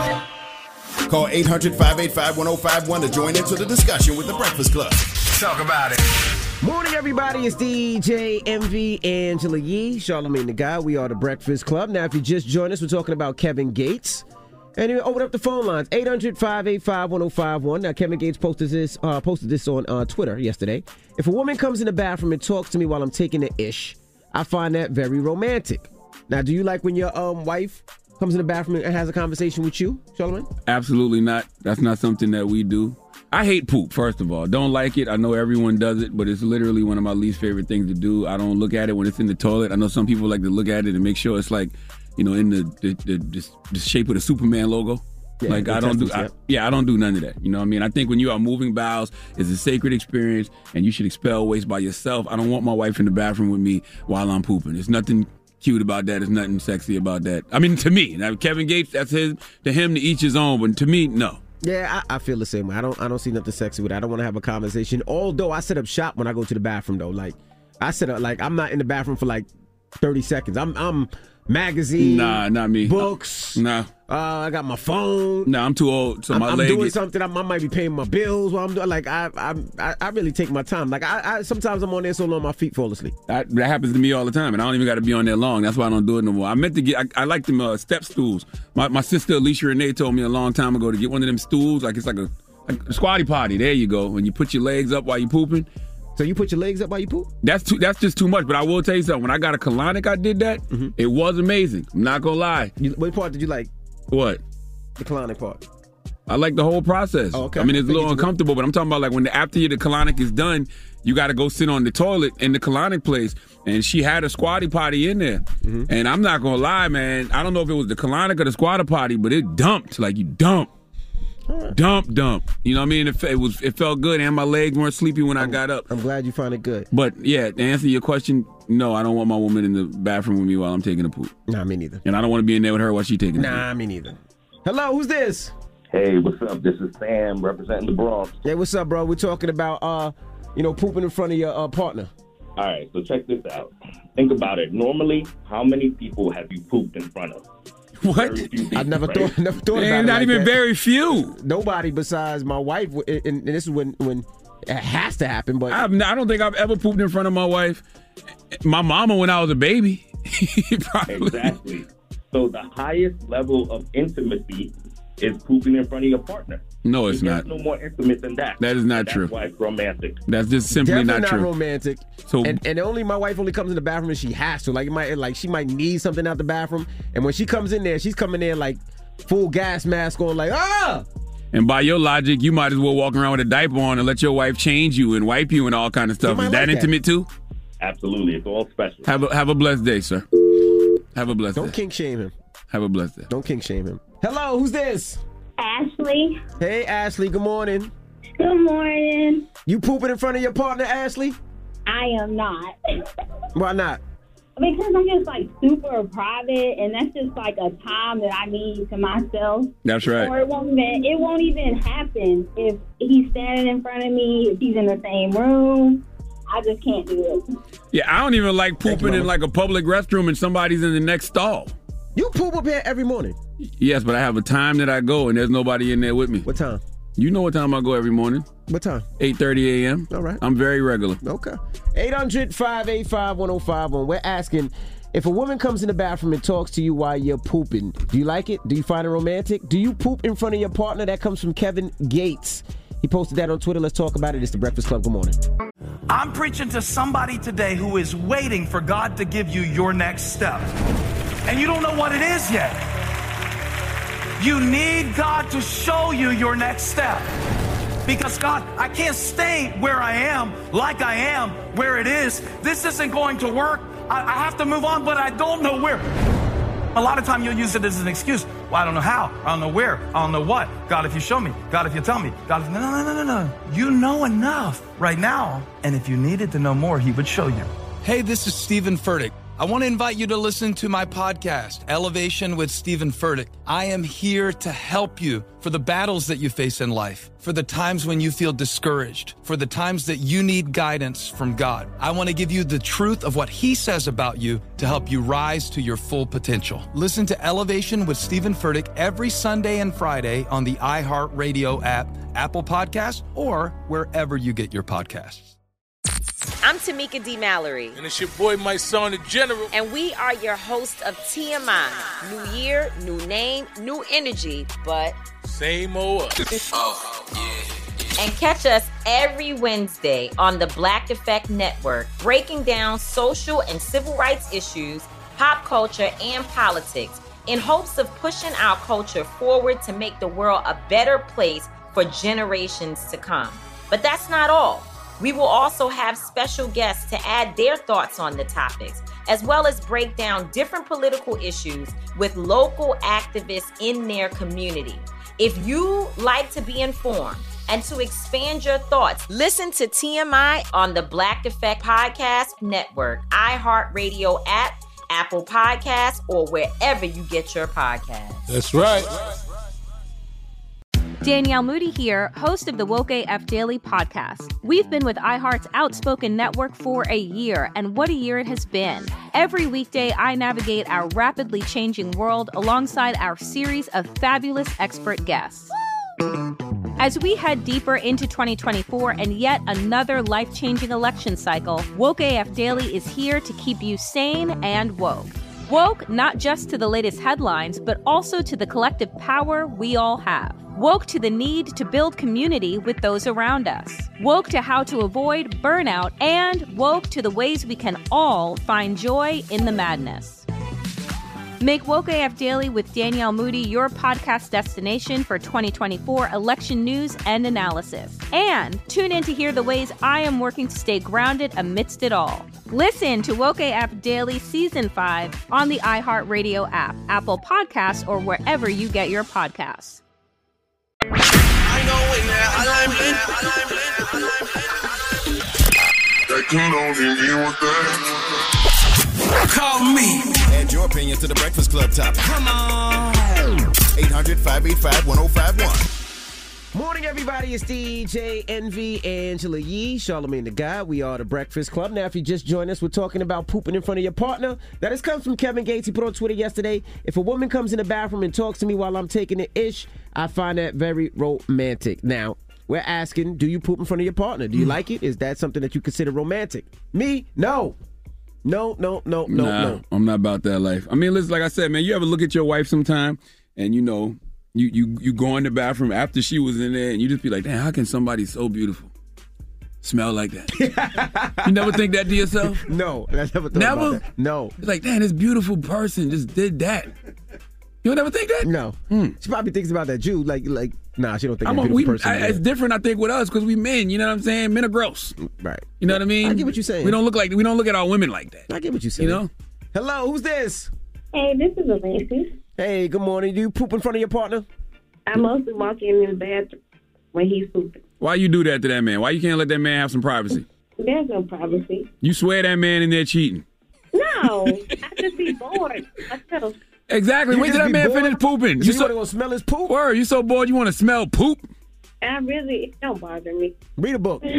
Call 800-585-1051 to join into the discussion with the Breakfast Club. Talk about it. Morning, everybody. It's DJ MV Angela Yee, Charlamagne the Guy. We are the Breakfast Club. Now, if you just joined us, we're talking about Kevin Gates. Anyway, open up the phone lines, 800-585-1051. Now, Kevin Gates posted this on Twitter yesterday. If a woman comes in the bathroom and talks to me while I'm taking a ish, I find that very romantic. Now, do you like when your wife comes in the bathroom and has a conversation with you, Charlamagne? Absolutely not. That's not something that we do. I hate poop, first of all. Don't like it. I know everyone does it, but it's literally one of my least favorite things to do. I don't look at it when it's in the toilet. I know some people like to look at it and make sure it's in the shape of the Superman logo. Yeah, I don't do none of that. You know what I mean? I think when you are moving bowels, it's a sacred experience and you should expel waste by yourself. I don't want my wife in the bathroom with me while I'm pooping. There's nothing cute about that. There's nothing sexy about that. I mean, to me. Now, Kevin Gates, that's to him to each his own, but to me, no. Yeah, I feel the same way. I don't see nothing sexy with it. I don't want to have a conversation. Although I set up shop when I go to the bathroom though. I'm not in the bathroom for 30 seconds. I'm magazine. Nah, not me. Books. Nah. I got my phone. Nah, I'm too old. So I'm doing something. I might be paying my bills while I'm doing. I really take my time. I sometimes I'm on there so long my feet fall asleep. That happens to me all the time, and I don't even got to be on there long. That's why I don't do it no more. I meant to get. I like them step stools. My sister Alicia Renee told me a long time ago to get one of them stools. It's like a squatty potty. There you go. When you put your legs up while you pooping. So you put your legs up while you poop? That's just too much. But I will tell you something. When I got a colonic, I did that. Mm-hmm. It was amazing. I'm not gonna lie. What part did you like? What? The colonic part. I like the whole process. Oh, okay. I mean, it's a little uncomfortable, but I'm talking about after the colonic is done, you got to go sit on the toilet in the colonic place. And she had a squatty potty in there. Mm-hmm. And I'm not gonna lie, man. I don't know if it was the colonic or the squatty potty, but it dumped. You dump. Dump. You know what I mean? It felt good, and my legs weren't sleepy when I got up. I'm glad you found it good. But yeah, to answer your question, no, I don't want my woman in the bathroom with me while I'm taking a poop. Nah, me neither. And I don't want to be in there with her while she's taking a poop. Nah, me neither. Hello, who's this? Hey, what's up? This is Sam representing the Bronx. Hey, what's up, bro? We're talking about pooping in front of your partner. All right, so check this out. Think about it. Normally, how many people have you pooped in front of? What? I never thought about it. Not even very few. Nobody besides my wife, and this is when it has to happen. But I don't think I've ever pooped in front of my wife. My mama when I was a baby. Exactly. So the highest level of intimacy is pooping in front of your partner. No, it's not. No more intimate than that. That is not true. That's why it's romantic. That's just simply definitely not true. Romantic. So and my wife only comes in the bathroom if she has to. She might need something out the bathroom, and when she comes in there, she's coming in like full gas mask on, like ah. And by your logic, you might as well walk around with a diaper on and let your wife change you and wipe you and all kind of stuff. Is that intimate too? Absolutely, it's all special. Have a blessed day, sir. Have a blessed day. Don't kink shame him. Have a blessed day. Don't kink shame him. Hello, who's this? Ashley. Hey, Ashley. Good morning. Good morning. You pooping in front of your partner, Ashley? I am not. Why not? Because I'm just like super private, and that's just like a time that I need to myself. That's right. Or it won't even happen if he's standing in front of me, if he's in the same room. I just can't do it. Yeah, I don't even like pooping in like a public restroom and somebody's in the next stall. You poop up here every morning? Yes, but I have a time that I go and there's nobody in there with me. What time? You know what time I go every morning. What time? 8:30 a.m. All right. I'm very regular. Okay. 800-585-1051. We're asking, if a woman comes in the bathroom and talks to you while you're pooping, do you like it? Do you find it romantic? Do you poop in front of your partner? That comes from Kevin Gates. He posted that on Twitter. Let's talk about it. It's The Breakfast Club. Good morning. I'm preaching to somebody today who is waiting for God to give you your next step. And you don't know what it is yet. You need God to show you your next step. Because God, I can't stay where I am, like I am, where it is. This isn't going to work. I have to move on, but I don't know where. A lot of time you'll use it as an excuse. Well, I don't know how. I don't know where. I don't know what. God, if you show me. God, if you tell me. God, if... No. You know enough right now. And if you needed to know more, he would show you. Hey, this is Stephen Furtick. I want to invite you to listen to my podcast, Elevation with Stephen Furtick. I am here to help you for the battles that you face in life, for the times when you feel discouraged, for the times that you need guidance from God. I want to give you the truth of what he says about you to help you rise to your full potential. Listen to Elevation with Stephen Furtick every Sunday and Friday on the iHeartRadio app, Apple Podcasts, or wherever you get your podcasts. I'm Tamika D. Mallory. And it's your boy, my son, the General. And we are your hosts of TMI. New year, new name, new energy, but... same old us. Oh, yeah. And catch us every Wednesday on the Black Effect Network, breaking down social and civil rights issues, pop culture, and politics, in hopes of pushing our culture forward to make the world a better place for generations to come. But that's not all. We will also have special guests to add their thoughts on the topics, as well as break down different political issues with local activists in their community. If you like to be informed and to expand your thoughts, listen to TMI on the Black Effect Podcast Network, iHeartRadio app, Apple Podcasts, or wherever you get your podcasts. That's right. Danielle Moody here, host of the Woke AF Daily podcast. We've been with iHeart's Outspoken Network for a year, and what a year it has been. Every weekday, I navigate our rapidly changing world alongside our series of fabulous expert guests. As we head deeper into 2024 and yet another life-changing election cycle, Woke AF Daily is here to keep you sane and woke. Woke not just to the latest headlines, but also to the collective power we all have. Woke to the need to build community with those around us. Woke to how to avoid burnout, and woke to the ways we can all find joy in the madness. Make Woke AF Daily with Danielle Moody your podcast destination for 2024 election news and analysis. And tune in to hear the ways I am working to stay grounded amidst it all. Listen to Woke AF Daily Season 5 on the iHeartRadio app, Apple Podcasts, or wherever you get your podcasts. gon' win that. I like blend. That can only mean one thing. Call me. Add your opinion to the Breakfast Club topic. Come on. 800-585-1051. Morning, everybody. It's DJ Envy, Angela Yee, Charlamagne the God. We are the Breakfast Club. Now, if you just joined us, we're talking about pooping in front of your partner. That has come from Kevin Gates. He put on Twitter yesterday, if a woman comes in the bathroom and talks to me while I'm taking an ish, I find that very romantic. Now, we're asking, do you poop in front of your partner? Do you like it? Is that something that you consider romantic? Me? No. No. Nah, I'm not about that life. I mean, listen, like I said, man, you ever look at your wife sometime and you know, you go in the bathroom after she was in there and you just be like, damn, how can somebody so beautiful smell like that? You never think that to yourself? No, I never thought about that. No. It's like, damn, this beautiful person just did that. You don't ever think that? No. She probably thinks about that Jew. Like, nah, she don't think that beautiful person. It's different, I think, with us because we men. You know what I'm saying? Men are gross. Right. You know what I mean? I get what you're saying. We don't look at our women like that. I get what you're saying. You know? Hello, who's this? Hey, this is Alexis. Hey, good morning. Do you poop in front of your partner? I mostly walk in the bathroom when he's pooping. Why you do that to that man? Why you can't let that man have some privacy? There's no privacy. You swear that man in there cheating? No, I just be bored myself. Exactly. Wait till that man finish pooping. You want to go smell his poop? Word, you so bored you want to smell poop? It don't bother me. Read a book.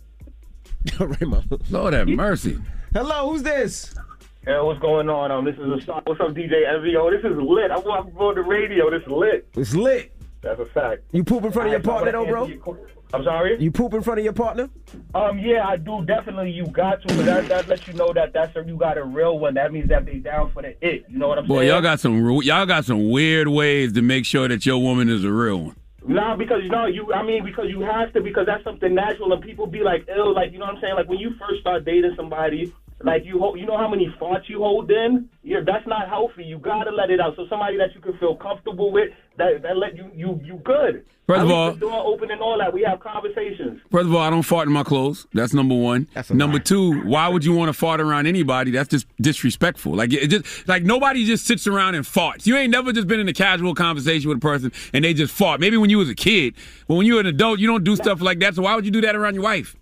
All right, Mama. Lord have mercy. Hello, who's this? Hey, what's going on? This is what's up, DJ Envy? This is lit. I'm on the radio. This is lit. It's lit. That's a fact. You poop in front of your partner, though, bro? I'm sorry? You poop in front of your partner? Yeah, I do. Definitely, you got to. But that lets you know that you got a real one. That means that they down for the it. You know what I'm saying? Boy, y'all got some weird ways to make sure that your woman is a real one. Nah, because because you have to, because that's something natural, and people be like, ill, like, you know what I'm saying? Like when you first start dating somebody, like you know how many farts you hold in? Yeah, that's not healthy. You gotta let it out. So somebody that you can feel comfortable with, that let you good. First of all, the door open and all that. We have conversations. First of all, I don't fart in my clothes. That's number one. Number two, why would you want to fart around anybody? That's just disrespectful. Like it just like nobody just sits around and farts. You ain't never just been in a casual conversation with a person and they just fart. Maybe when you was a kid, but when you're an adult, you don't do stuff like that. So why would you do that around your wife?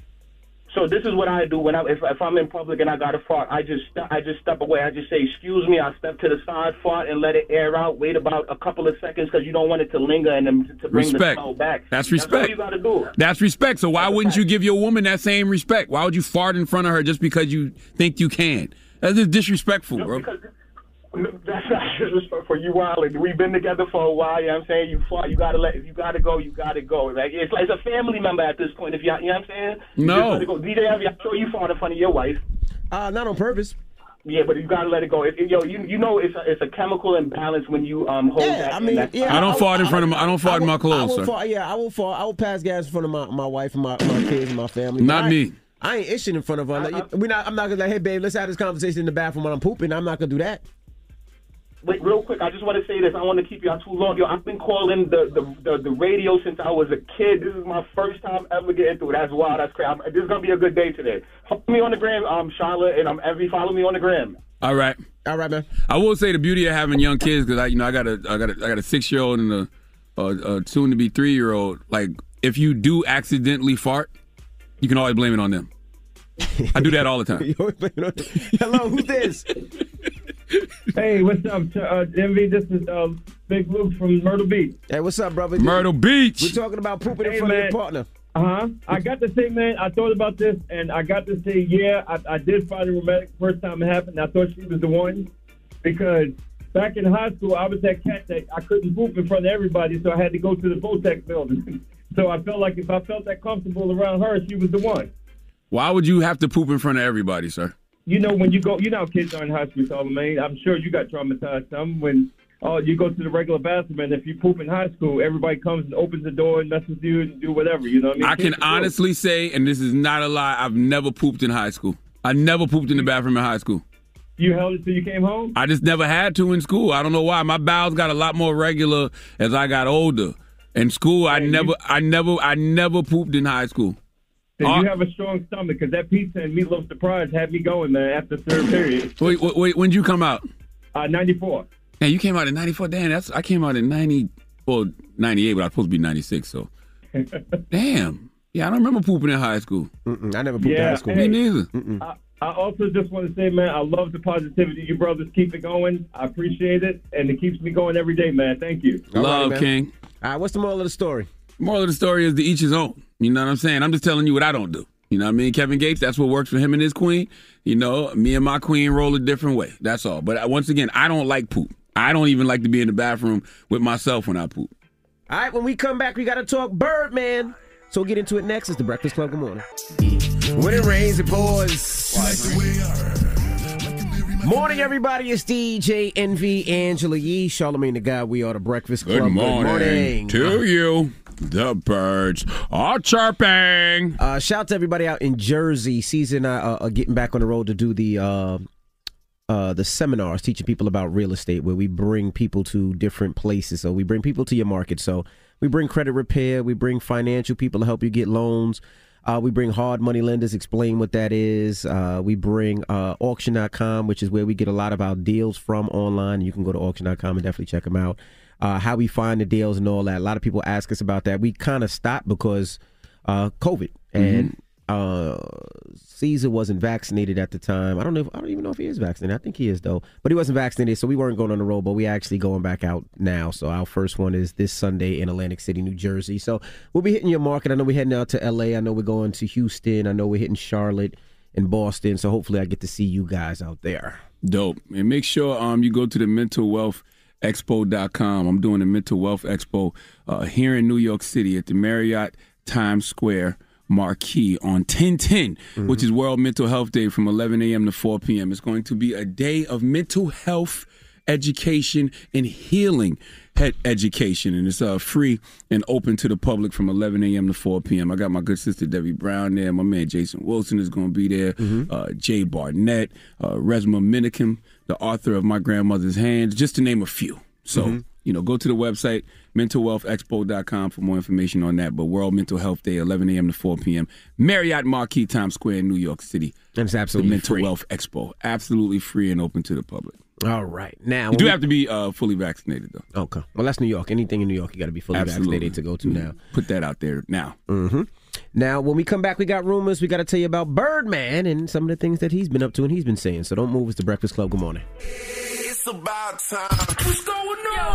So this is what I do when if I'm in public and I got to fart. I just step away. I just say, excuse me. I step to the side, fart, and let it air out. Wait about a couple of seconds because you don't want it to linger and then to bring the smell back. That's respect. That's all you got to do. That's respect. So why wouldn't you give your woman that same respect? Why would you fart in front of her just because you think you can? That's just disrespectful, bro. That's not disrespectful. You wildin'. We've been together for a while. You know what I'm saying? You fart. You gotta if you gotta go, you gotta go. Like it's a family member at this point. If you know what I'm saying? No. DJ, I'm sure you fart in front of your wife. Not on purpose. Yeah, but you gotta let it go. You know it's a chemical imbalance when you hold that. I don't fart in front of I don't fart in my clothes, sir. I will fart. I will pass gas in front of my wife and my kids and my family. Not me. I ain't itching in front of her. I'm not gonna like, hey babe, let's have this conversation in the bathroom when I'm pooping. I'm not gonna do that. Wait, real quick, I just want to say this. I don't want to keep y'all too long. I've been calling the radio since I was a kid. This is my first time ever getting through it. That's wild. That's crazy. This is going to be a good day today. Follow me on the gram, Charlotte, and Envy. Follow me on the gram. All right, man. I will say the beauty of having young kids, because I got a 6-year-old and a soon to be 3-year-old. Like if you do accidentally fart, you can always blame it on them. I do that all the time. Hello, who's this? Hey, what's up, Envy? This is Big Luke from Myrtle Beach. Hey, what's up, brother? Myrtle Beach. We're talking about pooping in front of your partner. I got to say, man, I thought about this, and I got to say, yeah, I did find it romantic first time it happened. I thought she was the one, because back in high school, I was that cat that I couldn't poop in front of everybody, so I had to go to the Votech building. So I felt like if I felt that comfortable around her, she was the one. Why would you have to poop in front of everybody, sir? You know, when you go, you know, kids are in high school, Charlamagne. I'm sure you got traumatized some when you go to the regular bathroom, and if you poop in high school, everybody comes and opens the door and messes with you and do whatever. You know what I mean? I can honestly say, and this is not a lie, I've never pooped in high school. I never pooped in the bathroom in high school. You held it till you came home? I just never had to in school. I don't know why. My bowels got a lot more regular as I got older. In school, I never pooped in high school. Then you have a strong stomach, because that pizza and meatloaf surprise had me going, man, after the third period. Wait, when'd you come out? 94. Man, you came out in 94? Damn, I came out in 98, but I was supposed to be 96, so Damn. Yeah, I don't remember pooping in high school. I never pooped in high school. Me neither. I also just want to say, man, I love the positivity. You brothers keep it going. I appreciate it, and it keeps me going every day, man. Thank you. Love, King. All right, what's the moral of the story? Moral of the story is to each his own. You know what I'm saying? I'm just telling you what I don't do. You know what I mean? Kevin Gates, that's what works for him and his queen. You know, me and my queen roll a different way. That's all. But once again, I don't like poop. I don't even like to be in the bathroom with myself when I poop. All right, when we come back, we got to talk Birdman. So we'll get into it next. It's The Breakfast Club. Good morning. When it rains, it pours. Morning, everybody. It's DJ Envy, Angela Yee, Charlamagne the God. We are The Breakfast Club. Good morning to you. The birds are chirping. Shout to everybody out in Jersey. Caesar and I are getting back on the road to do the seminars, teaching people about real estate, where we bring people to different places. So we bring people to your market. So we bring credit repair. We bring financial people to help you get loans. We bring hard money lenders, explain what that is. We bring auction.com, which is where we get a lot of our deals from online. You can go to auction.com and definitely check them out. How we find the deals and all that. A lot of people ask us about that. We kind of stopped because COVID. And Caesar wasn't vaccinated at the time. I don't even know if he is vaccinated. I think he is, though. But he wasn't vaccinated, so we weren't going on the road, but we actually going back out now. So our first one is this Sunday in Atlantic City, New Jersey. So we'll be hitting your market. I know we're heading out to L.A. I know we're going to Houston. I know we're hitting Charlotte and Boston. So hopefully I get to see you guys out there. Dope. And make sure you go to the mentalwealthexpo.com. I'm doing the Mental Wealth Expo here in New York City at the Marriott Times Square Marquee on 10/10, which is World Mental Health Day from 11 a.m. to 4 p.m. It's going to be a day of mental health education and healing education, and it's free and open to the public from 11 a.m. to 4 p.m. I got my good sister Debbie Brown there. My man Jason Wilson is going to be there. Jay Barnett, Resma Minikim, the author of My Grandmother's Hands, just to name a few. So, go to the website, mentalwealthexpo.com for more information on that. But World Mental Health Day, 11 a.m. to 4 p.m. Marriott Marquis, Times Square in New York City. And it's absolutely the Mental free. Wealth Expo. Absolutely free and open to the public. All right. Now you do have to be fully vaccinated, though. Okay. Well, that's New York. Anything in New York, you got to be fully vaccinated to go to now. Put that out there now. Now, when we come back, we got rumors. We got to tell you about Birdman and some of the things that he's been up to and he's been saying. So don't move. It's The Breakfast Club. Good morning. It's about time. What's going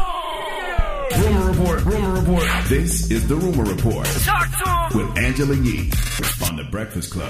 on? Rumor report. This is the Rumor Report. Talk to him. With Angela Yee on The Breakfast Club.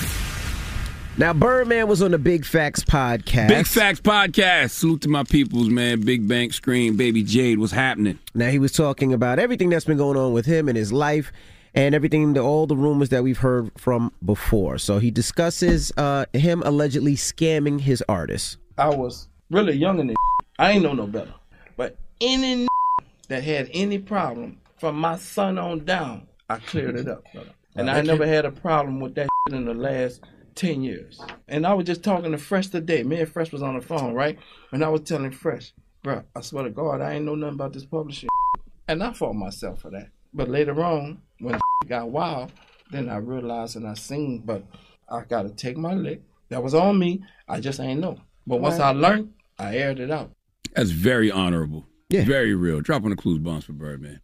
Now, Birdman was on the Big Facts podcast. Big Facts podcast. Salute to my peoples, man. Big Bank Scream, Baby Jade. What's happening? Now, he was talking about everything that's been going on with him and his life and everything, all the rumors that we've heard from before. So he discusses him allegedly scamming his artists. I was really young in this. I ain't know no better. But any that had any problem from my son on down, I cleared it up, brother. And I never had a problem with that in the last 10 years. And I was just talking to Fresh today. Me and Fresh was on the phone, right? And I was telling Fresh, bro, I swear to God, I ain't know nothing about this publishing. And I fought myself for that. But later on, when it got wild, then I realized and I seen, but I got to take my lick. That was on me. I just ain't know. But once I learned, I aired it out. That's very honorable. Yeah. Very real. Drop on the clues bombs for Birdman.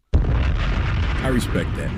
I respect that.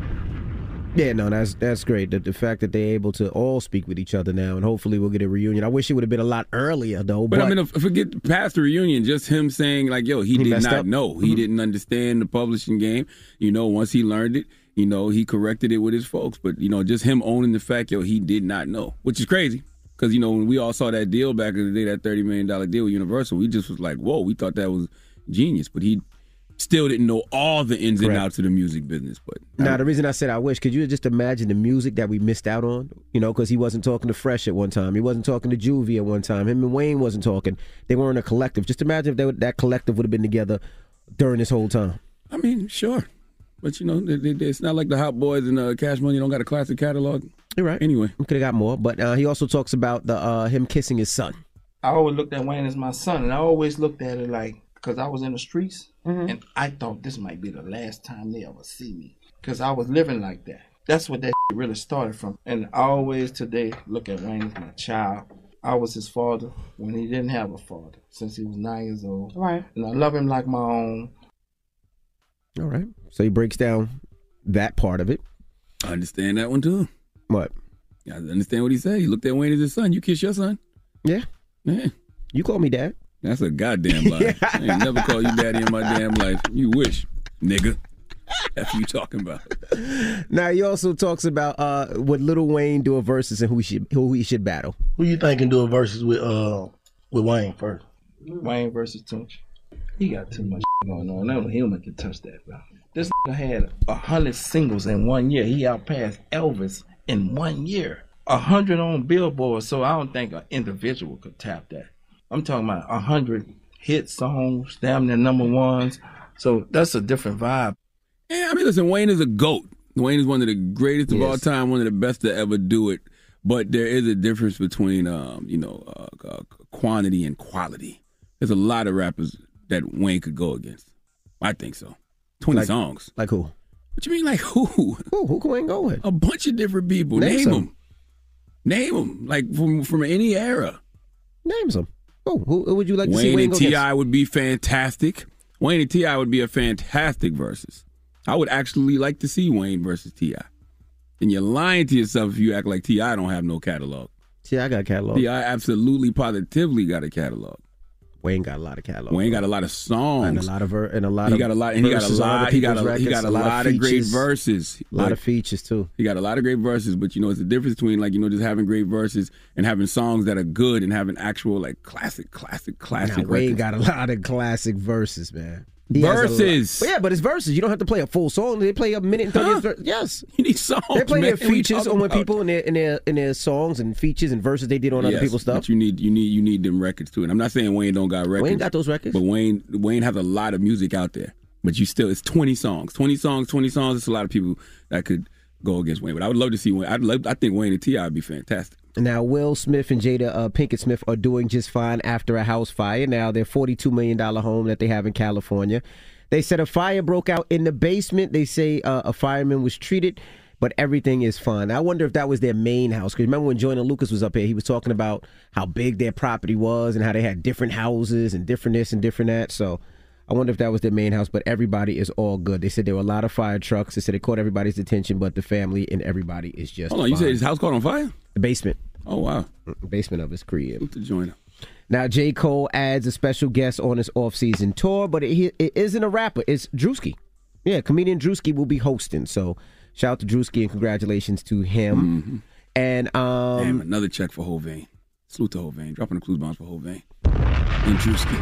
Yeah, no, that's great. The fact that they're able to all speak with each other now, and hopefully we'll get a reunion. I wish it would have been a lot earlier, though. But I mean, forget past the reunion, just him saying, like, yo, he did not know. He didn't understand the publishing game. Once he learned it, he corrected it with his folks. But, just him owning the fact, he did not know, which is crazy. Because, when we all saw that deal back in the day, that $30 million deal with Universal, we just was like, whoa, we thought that was genius. But he still didn't know all the ins and outs of the music business. But now, the reason I said I wish, could you just imagine the music that we missed out on? Because he wasn't talking to Fresh at one time. He wasn't talking to Juvie at one time. Him and Wayne wasn't talking. They weren't a collective. Just imagine if that collective would have been together during this whole time. I mean, sure. But, it's not like the Hot Boys and Cash Money don't got a classic catalog. You're right. Anyway. We could have got more. But he also talks about him kissing his son. I always looked at Wayne as my son, and I always looked at it like, because I was in the streets, and I thought this might be the last time they ever see me, because I was living like that. That's what that really started from. And I always today look at Wayne as my child. I was his father when he didn't have a father, since he was 9 years old. Right. And I love him like my own. All right. So he breaks down that part of it. I understand that one too. What? I understand what he said. He looked at Wayne as his son. You kiss your son? Yeah. You call me dad. That's a goddamn lie. I ain't never called you daddy in my damn life. You wish, nigga. That's what you talking about. Now he also talks about would Lil Wayne do a versus and who he should battle. Who you think can do a versus with Wayne first? Wayne versus Tunch. He got too much going on. No human can touch that, bro. This had 100 singles in 1 year. He outpassed Elvis in 1 year. 100 on Billboard, so I don't think an individual could tap that. I'm talking about 100 hit songs, damn near number ones. So that's a different vibe. Yeah, I mean, listen, Wayne is a GOAT. Wayne is one of the greatest of all time, one of the best to ever do it. But there is a difference between, quantity and quality. There's a lot of rappers that Wayne could go against. I think so. 20 songs. Like who? What you mean, like who? Who can Wayne go with? A bunch of different people. Name them. Like from any era. Name some. Who would you like to see Wayne Wayne and go T.I. against? would be fantastic. Wayne and T.I. would be a fantastic versus. I would actually like to see Wayne versus T.I. And you're lying to yourself if you act like T.I. don't have no catalog. T.I. got a catalog. T.I. absolutely, positively got a catalog. Wayne got a lot of catalog. Wayne got a lot of songs and a lot of he got a lot of great verses. A lot of features too. He got a lot of great verses, but it's the difference between just having great verses and having songs that are good and having actual like classic Wayne records. got a lot of classic verses, man. Verses. But it's verses. You don't have to play a full song. They play a minute and 30 verses. Yes. You need songs. They play their man. features on when people in their songs and features and verses they did on other people's stuff. But you need them records too. And I'm not saying Wayne don't got records. Wayne got those records. But Wayne has a lot of music out there. But it's 20 songs. 20 songs. It's a lot of people that could go against Wayne. But I would love to see Wayne. I think Wayne and T.I. would be fantastic. Now, Will Smith and Jada Pinkett Smith are doing just fine after a house fire. Now, their $42 million home that they have in California. They said a fire broke out in the basement. They say a fireman was treated, but everything is fine. I wonder if that was their main house. Because remember when Joyner Lucas was up here, he was talking about how big their property was and how they had different houses and different this and different that. So I wonder if that was their main house, but everybody is all good. They said there were a lot of fire trucks. They said it caught everybody's attention, but the family and everybody is just Hold on, fine. you said his house caught on fire? The basement. Oh, wow. The basement of his crib. Who's the Joyner? Now, J. Cole adds a special guest on his off-season tour, but it isn't a rapper. It's Drewski. Yeah, comedian Drewski will be hosting. So, shout out to Drewski and congratulations to him. Mm-hmm. And Damn, another check for Hovain. Salute to Hovain. Dropping the clues bombs for Hovain. And Drewski.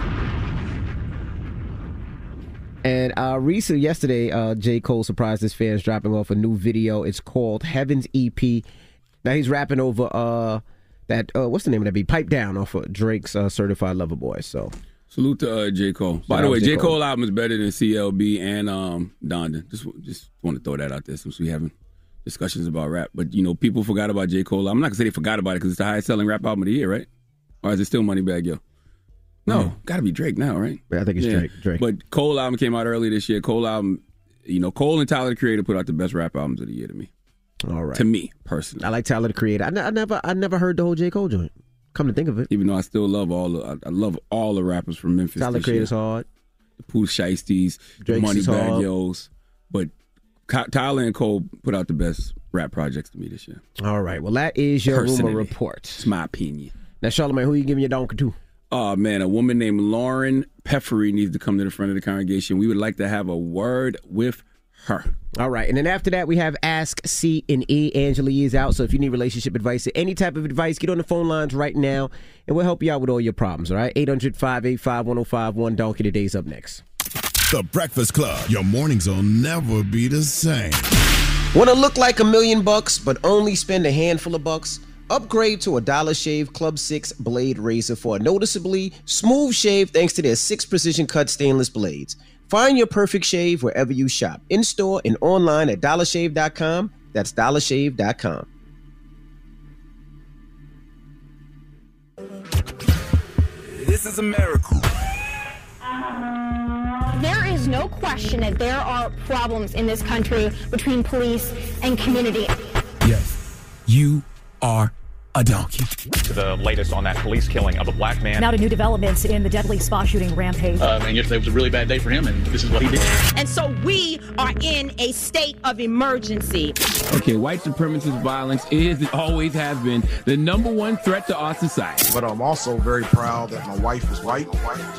And recently, yesterday, J. Cole surprised his fans dropping off a new video. It's called Heaven's EP. Now, he's rapping over... that what's the name of that beat? Pipe Down off of Drake's Certified Lover Boy. So salute to J. Cole. By the way, J. Cole album is better than CLB and Donda. Just want to throw that out there since we having discussions about rap. But people forgot about J. Cole. I'm not gonna say they forgot about it because it's the highest selling rap album of the year, right? Or is it still Moneybagg Yo? No, gotta be Drake now, right? Yeah, I think it's Drake. But Cole album came out early this year. Cole album, Cole and Tyler the Creator put out the best rap albums of the year to me. All right. To me, personally. I like Tyler the Creator. I never heard the whole J. Cole joint. Come to think of it. Even though I still love all the rappers from Memphis. Tyler the Creator's hard. The Pooh Shiesties, the Moneybagg Yos. But Tyler and Cole put out the best rap projects to me this year. All right. Well, that is your rumor report. It's my opinion. Now, Charlamagne, who you giving your donkey to? Oh, man, a woman named Lauren Peffery needs to come to the front of the congregation. We would like to have a word with her. All right. And then after that, we have Ask C&E. Angela Yee is out. So if you need relationship advice or any type of advice, get on the phone lines right now, and we'll help you out with all your problems. All right. 800-585-1051. Donkey Today's up next. The Breakfast Club. Your mornings will never be the same. Want to look like $1 million, but only spend a handful of bucks? Upgrade to a Dollar Shave Club 6 blade razor for a noticeably smooth shave thanks to their 6 precision cut stainless blades. Find your perfect shave wherever you shop, in-store and online at dollarshave.com. That's dollarshave.com. This is America. There is no question that there are problems in this country between police and community. Yes, you are a donkey. To the latest on that police killing of a black man. Now to new developments in the deadly spa shooting rampage. And yesterday was a really bad day for him, and this is what he did. And so we are in a state of emergency. Okay, white supremacist violence is and always has been the number one threat to our society. But I'm also very proud that my wife is white.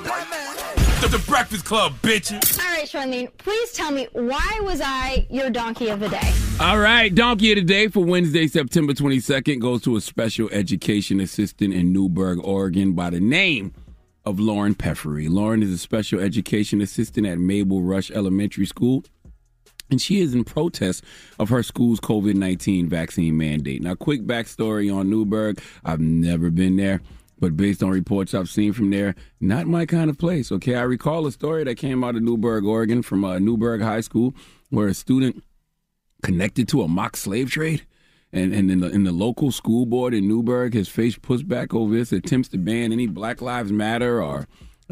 The Breakfast Club, bitches. All right, Charlene, please tell me, why was I your donkey of the day? All right, donkey of the day for Wednesday, September 22nd goes to a special education assistant in Newburgh, Oregon by the name of Lauren Peffery. Lauren is a special education assistant at Mabel Rush Elementary School, and she is in protest of her school's COVID-19 vaccine mandate. Now, quick backstory on Newburgh. I've never been there. But based on reports I've seen from there, not my kind of place, okay? I recall a story that came out of Newburgh, Oregon, from Newburgh High School, where a student connected to a mock slave trade. And in the local school board in Newburgh has faced pushback over this, attempts to ban any Black Lives Matter or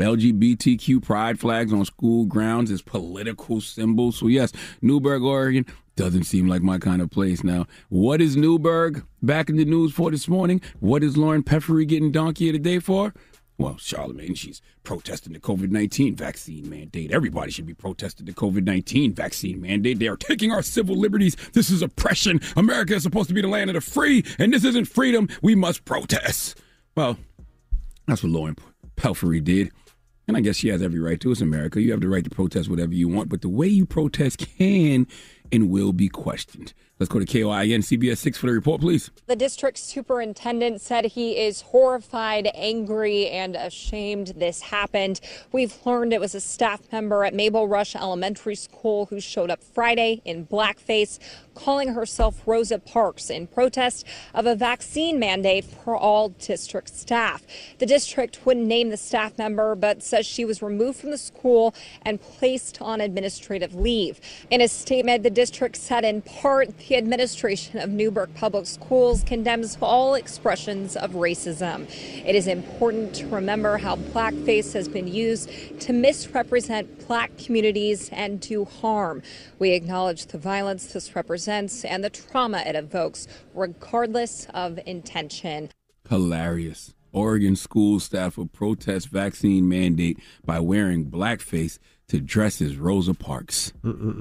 LGBTQ pride flags on school grounds as political symbols. So, yes, Newburgh, Oregon, doesn't seem like my kind of place. Now, what is Newburgh back in the news for this morning? What is Lauren Peffery getting donkey of the day for? Well, Charlamagne, she's protesting the COVID-19 vaccine mandate. Everybody should be protesting the COVID-19 vaccine mandate. They are taking our civil liberties. This is oppression. America is supposed to be the land of the free, and this isn't freedom. We must protest. Well, that's what Lauren Peffery did. And I guess she has every right to. It's America. You have the right to protest whatever you want, but the way you protest can and will be questioned. Let's go to KOIN CBS 6 for the report, please. The district superintendent said he is horrified, angry, and ashamed this happened. We've learned it was a staff member at Mabel Rush Elementary School who showed up Friday in blackface, calling herself Rosa Parks in protest of a vaccine mandate for all district staff. The district wouldn't name the staff member, but says she was removed from the school and placed on administrative leave. In a statement, the district said in part, the administration of Newburgh Public Schools condemns all expressions of racism. It is important to remember how blackface has been used to misrepresent Black communities and do harm. We acknowledge the violence this represents and the trauma it evokes, regardless of intention. Hilarious. Oregon school staff will protest vaccine mandate by wearing blackface to dress as Rosa Parks.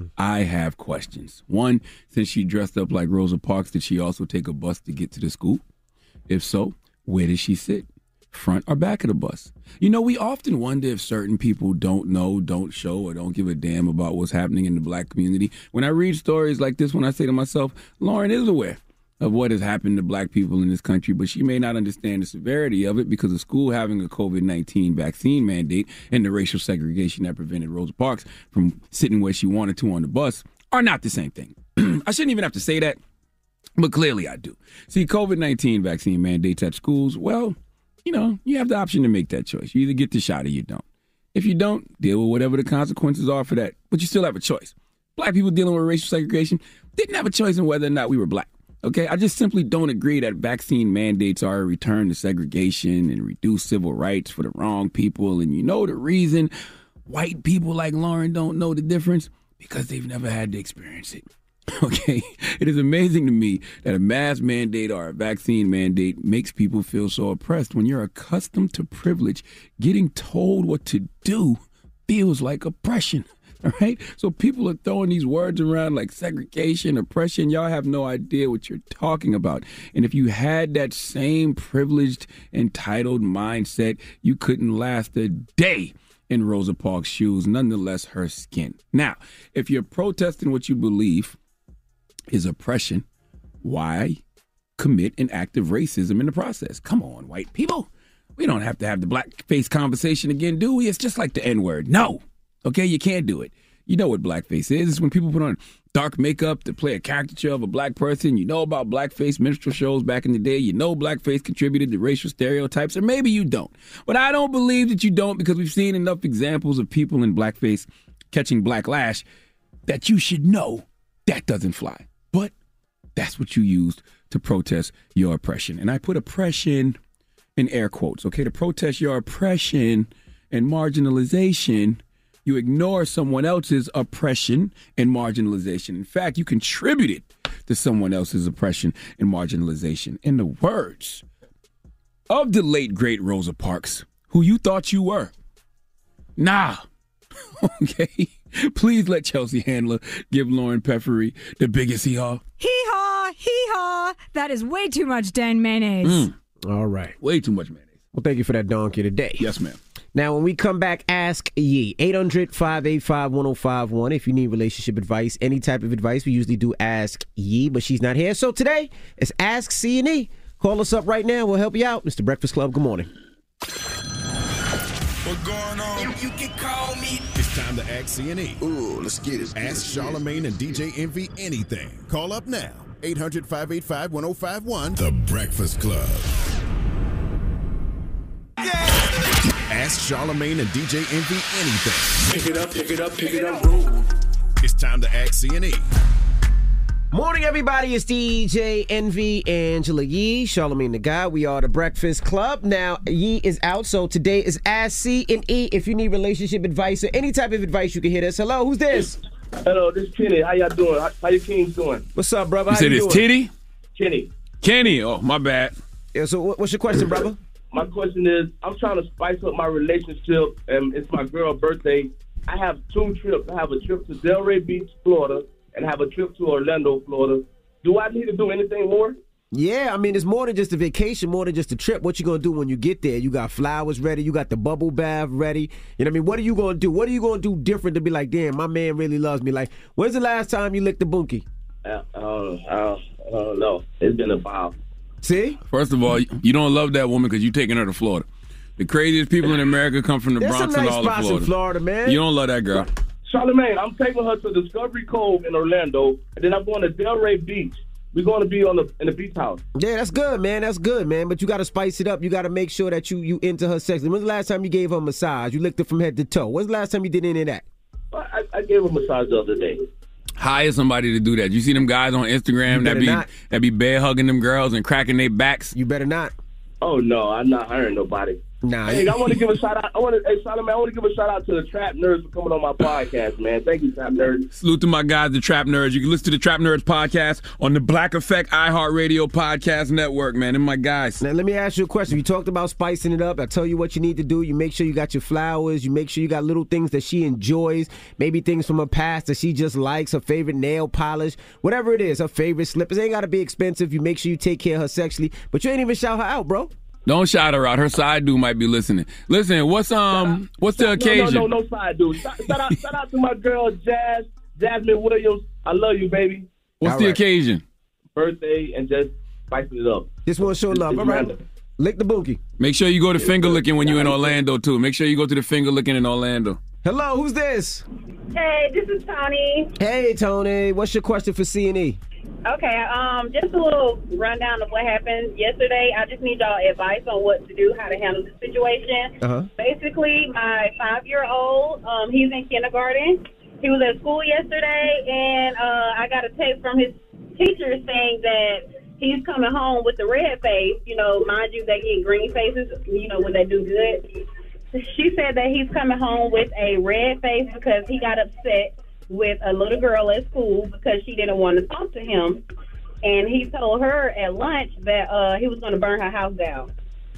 I have questions. One, since she dressed up like Rosa Parks, did she also take a bus to get to the school? If so, where did she sit? Front or back of the bus? You know, we often wonder if certain people don't know, don't show, or don't give a damn about what's happening in the Black community. When I read stories like this one, I say to myself, Lauren is aware of what has happened to Black people in this country, but she may not understand the severity of it because the school having a COVID-19 vaccine mandate and the racial segregation that prevented Rosa Parks from sitting where she wanted to on the bus are not the same thing. I shouldn't even have to say that, but clearly I do. See, COVID-19 vaccine mandates at schools, well, you know, you have the option to make that choice. You either get the shot or you don't. If you don't, deal with whatever the consequences are for that, but you still have a choice. Black people dealing with racial segregation didn't have a choice in whether or not we were Black. Okay, I just simply don't agree that vaccine mandates are a return to segregation and reduce civil rights for the wrong people. And you know the reason white people like Lauren don't know the difference? Because they've never had to experience it. Okay, it is amazing to me that a mask mandate or a vaccine mandate makes people feel so oppressed. When you're accustomed to privilege, getting told what to do feels like oppression. All right. So people are throwing these words around like segregation, oppression. Y'all have no idea what you're talking about. And if you had that same privileged, entitled mindset, you couldn't last a day in Rosa Parks' shoes, nonetheless her skin. Now, if you're protesting what you believe is oppression, why commit an act of racism in the process? Come on, white people. We don't have to have the blackface conversation again, do we? It's just like the N-word. No. Okay, you can't do it. You know what blackface is. It's when people put on dark makeup to play a caricature of a Black person. You know about blackface minstrel shows back in the day. You know blackface contributed to racial stereotypes, or maybe you don't. But I don't believe that you don't, because we've seen enough examples of people in blackface catching blacklash that you should know that doesn't fly. But that's what you used to protest your oppression. And I put oppression in air quotes, okay? To protest your oppression and marginalization, you ignore someone else's oppression and marginalization. In fact, you contributed to someone else's oppression and marginalization. In the words of the late, great Rosa Parks, who you thought you were. Nah. Okay? Please let Chelsea Handler give Lauren Peffery the biggest hee-haw. Hee-haw, hee-haw. That is way too much Dan mayonnaise. All right. Way too much mayonnaise. Well, thank you for that donkey today. Yes, ma'am. Now, when we come back, Ask Ye. 800-585-1051. If you need relationship advice, any type of advice, we usually do Ask Ye, but she's not here. So today, it's Ask C&E. Call us up right now. We'll help you out. Mr. Breakfast Club, good morning. What's going on? You can call me. It's time to ask C&E. Ooh, let's get it. Ask Charlamagne and DJ Envy anything. Call up now. 800-585-1051. The Breakfast Club. Yeah. Ask Charlamagne and DJ Envy anything. Pick it up, pick it up, pick it up, bro. It's time to ask C&E. Morning, everybody. It's DJ Envy, Angela Yee, Charlamagne the Guy. We are the Breakfast Club. Now, Yee is out, so today is Ask C&E. If you need relationship advice or any type of advice, you can hit us. Hello, who's this? Hello, this is Kenny. How y'all doing? How your Kings doing? What's up, brother? You How said you it's doing? Titty? Kenny. Kenny. Oh, my bad. Yeah, so what's your question, brother? My question is, I'm trying to spice up my relationship, and it's my girl's birthday. I have 2 trips. I have a trip to Delray Beach, Florida, and have a trip to Orlando, Florida. Do I need to do anything more? Yeah, I mean, it's more than just a vacation, more than just a trip. What you going to do when you get there? You got flowers ready. You got the bubble bath ready. You know what I mean? What are you going to do? What are you going to do different to be like, damn, my man really loves me? Like, when's the last time you licked the bunkie? I don't know. It's been a while. See? First of all, you don't love that woman because you're taking her to Florida. The craziest people in America come from the There's Bronx some and nice all of spots Florida. in Florida, man. You don't love that girl. Charlamagne, I'm taking her to Discovery Cove in Orlando, and then I'm going to Delray Beach. We're going to be in the beach house. Yeah, that's good, man. That's good, man. But you got to spice it up. You got to make sure that you into her sex. When's the last time you gave her a massage? You licked her from head to toe. When's the last time you did any of that? I gave her a massage the other day. Hire somebody to do that. You see them guys on Instagram that be bear hugging them girls and cracking their backs? You better not. Oh no, I'm not hiring nobody. Nah. Hey, I want to give a shout out. Charlamagne, I want to give a shout out to the Trap Nerds for coming on my podcast, man. Thank you, Trap Nerds. Salute to my guys, the Trap Nerds. You can listen to the Trap Nerds podcast on the Black Effect iHeartRadio podcast network, man. And my guys. Now, let me ask you a question. You talked about spicing it up. I tell you what you need to do. You make sure you got your flowers. You make sure you got little things that she enjoys. Maybe things from her past that she just likes. Her favorite nail polish. Whatever it is. Her favorite slippers. It ain't got to be expensive. You make sure you take care of her sexually. But you ain't even shout her out, bro. Don't shout her out. Her side dude might be listening. Listen, what's the occasion? No side dude. Shout out to my girl Jasmine Williams. I love you, baby. What's the occasion? Birthday and just spicing it up. Just want to show love. All right. Lick the bookie. Make sure you go to finger licking when you're in Orlando too. Make sure you go to the finger licking in Orlando. Hello, who's this? Hey, this is Tony. Hey, Tony. What's your question for C&E? Okay, just a little rundown of what happened yesterday. I just need y'all advice on what to do, how to handle the situation. Basically, my 5-year-old, he's in kindergarten. He was at school yesterday, and I got a text from his teacher saying that he's coming home with the red face. You know, mind you, they get green faces, you know, when they do good. She said that he's coming home with a red face because he got upset with a little girl at school because she didn't want to talk to him. And he told her at lunch that he was going to burn her house down.